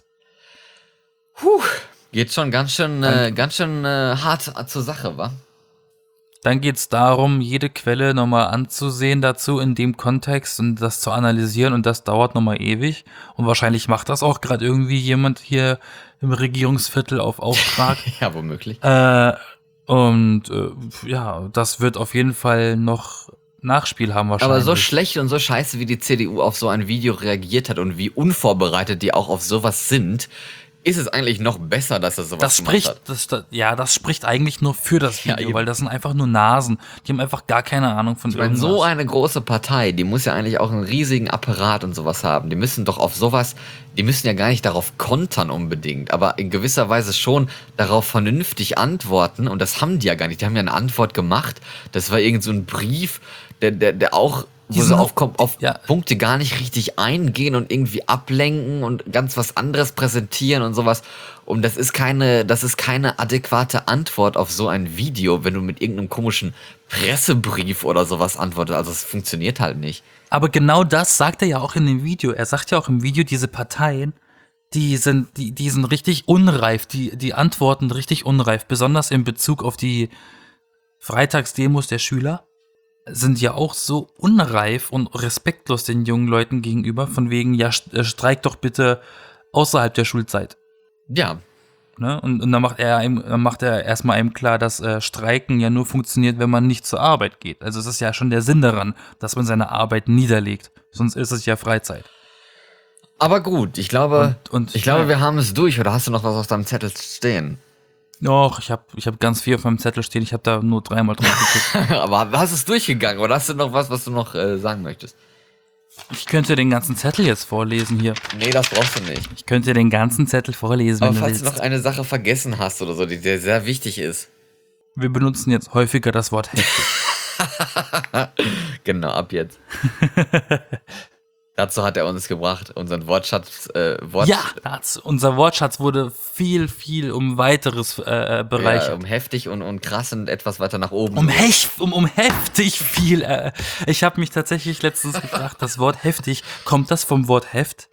Geht schon ganz schön hart zur Sache, wa? Dann geht's darum, jede Quelle nochmal anzusehen dazu in dem Kontext und das zu analysieren und das dauert nochmal ewig. Und wahrscheinlich macht das auch gerade irgendwie jemand hier im Regierungsviertel auf Auftrag. Ja, womöglich. Ja, das wird auf jeden Fall noch Nachspiel haben wahrscheinlich. Aber so schlecht und so scheiße, wie die CDU auf so ein Video reagiert hat und wie unvorbereitet die auch auf sowas sind, ist es eigentlich noch besser, dass er sowas Das gemacht spricht, hat. das spricht eigentlich nur für das Ja, Video, eben. weil das sind einfach nur Nasen. Die haben einfach gar keine Ahnung von Ich meine, irgendwas. so eine große Partei, die muss ja eigentlich auch einen riesigen Apparat und sowas haben. Die müssen doch auf sowas, die müssen ja gar nicht darauf kontern unbedingt, aber in gewisser Weise schon darauf vernünftig antworten. Und das haben die ja gar nicht. Die haben ja eine Antwort gemacht. Das war irgend so ein Brief, der auch wo sie auf ja. Punkte gar nicht richtig eingehen und irgendwie ablenken und ganz was anderes präsentieren und sowas. Und das ist keine adäquate Antwort auf so ein Video, wenn du mit irgendeinem komischen Pressebrief oder sowas antwortest. Also es funktioniert halt nicht. Aber genau das sagt er ja auch in dem Video. Er sagt ja auch im Video, diese Parteien, die sind richtig unreif, die antworten richtig unreif, besonders in Bezug auf die Freitagsdemos der Schüler. Sind ja auch so unreif und respektlos den jungen Leuten gegenüber, von wegen, ja, streik doch bitte außerhalb der Schulzeit. Ja, Ne? Und dann macht er erstmal einem klar, dass Streiken ja nur funktioniert, wenn man nicht zur Arbeit geht. Also es ist ja schon der Sinn daran, dass man seine Arbeit niederlegt. Sonst ist es ja Freizeit. aber gut, ich glaube, Ja. wir haben es durch. Oder hast du noch was auf deinem Zettel stehen? Doch, ich hab ganz viel auf meinem Zettel stehen. Ich habe da nur 3-mal drauf geguckt. Aber hast du es durchgegangen oder hast du noch was du noch sagen möchtest? Ich könnte den ganzen Zettel jetzt vorlesen hier. Nee, das brauchst du nicht. Ich könnte den ganzen Zettel vorlesen, Aber wenn du falls du willst. noch eine Sache vergessen hast oder so, die dir sehr wichtig ist. Wir benutzen jetzt häufiger das Wort heftig. Genau, ab jetzt. Dazu hat er uns gebracht, unseren Wortschatz. Ja, unser Wortschatz wurde viel um weiteres bereichert. Um heftig und krass und etwas weiter nach oben. Um heftig viel. Ich habe mich tatsächlich letztens gefragt, das Wort heftig, kommt das vom Wort Heft?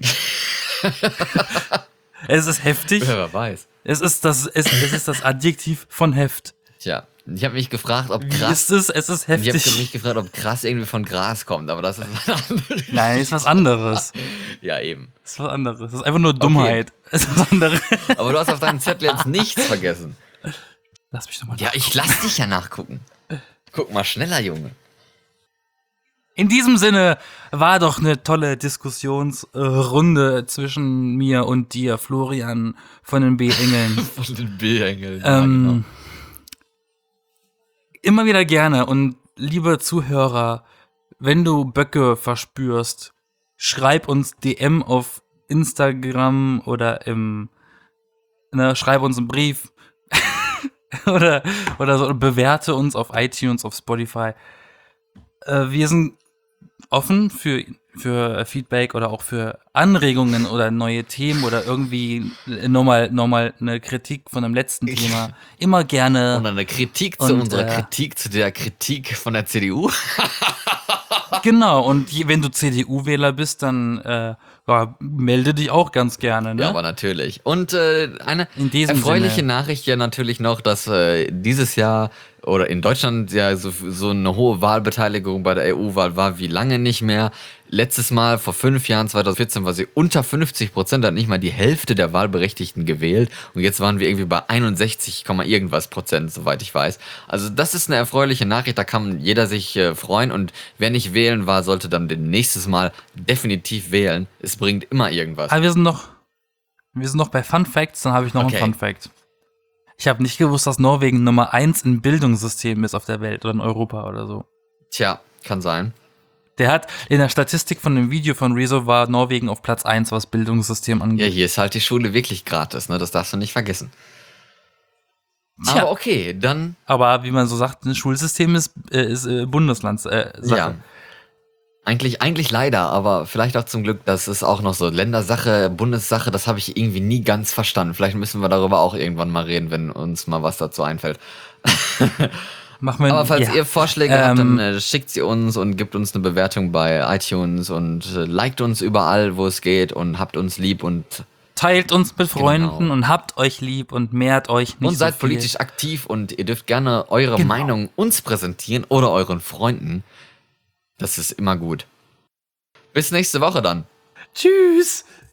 Es ist heftig. Wer weiß. Es ist das Adjektiv von Heft. Tja, ich habe mich gefragt, ob Wie krass. ist es? Es ist Ich habe heftig. mich gefragt, ob krass irgendwie von Gras kommt, aber das ist was anderes. Nein, ist was anderes. Ja, eben. Ist was anderes. Das ist einfach nur Dummheit. Ist was anderes. Aber du hast auf deinem Zettel jetzt nichts vergessen. Lass mich doch mal. Ja, ich lass dich ja nachgucken. Guck mal schneller, Junge. In diesem Sinne war doch eine tolle Diskussionsrunde zwischen mir und dir, Florian von den B-Engeln. Von den B-Engeln. Genau. Immer wieder gerne. Und liebe Zuhörer, wenn du Böcke verspürst, schreib uns DM auf Instagram oder schreib uns einen Brief oder so, bewerte uns auf iTunes, auf Spotify. Wir sind offen für Feedback oder auch für Anregungen oder neue Themen oder irgendwie nochmal eine Kritik von dem letzten Thema. Immer gerne. Und eine Kritik zu unserer Kritik, zu der Kritik von der CDU. Genau, und wenn du CDU-Wähler bist, dann melde dich auch ganz gerne. Ne? Ja, aber natürlich. Und eine diesem erfreuliche Sinne. Nachricht ja natürlich noch, dass dieses Jahr oder in Deutschland ja so eine hohe Wahlbeteiligung bei der EU-Wahl war wie lange nicht mehr. Letztes Mal, vor 5 Jahren, 2014, war sie unter 50%, hat nicht mal die Hälfte der Wahlberechtigten gewählt. Und jetzt waren wir irgendwie bei 61, irgendwas Prozent, soweit ich weiß. Also das ist eine erfreuliche Nachricht, da kann jeder sich freuen. Und wer nicht wählen war, sollte dann nächstes Mal definitiv wählen. Es bringt immer irgendwas. Aber wir sind noch bei Fun Facts, dann habe ich noch einen Fun Fact. Ich habe nicht gewusst, dass Norwegen Nummer 1 im Bildungssystem ist auf der Welt oder in Europa oder so. Tja, kann sein. Der hat in der Statistik von dem Video von Rezo war Norwegen auf Platz 1, was Bildungssystem angeht. Ja, hier ist halt die Schule wirklich gratis, ne? Das darfst du nicht vergessen. Tja. Aber okay, dann. Aber wie man so sagt, ein Schulsystem ist Bundeslandssache. Ja. Eigentlich leider, aber vielleicht auch zum Glück, das ist auch noch so Ländersache, Bundessache, das habe ich irgendwie nie ganz verstanden. Vielleicht müssen wir darüber auch irgendwann mal reden, wenn uns mal was dazu einfällt. Aber falls ihr Vorschläge habt, dann schickt sie uns und gebt uns eine Bewertung bei iTunes und liked uns überall, wo es geht und habt uns lieb und teilt uns mit Freunden und habt euch lieb und mehrt euch nicht und seid so viel. Politisch aktiv und ihr dürft gerne eure Meinung uns präsentieren oder euren Freunden. Das ist immer gut. Bis nächste Woche dann. Tschüss.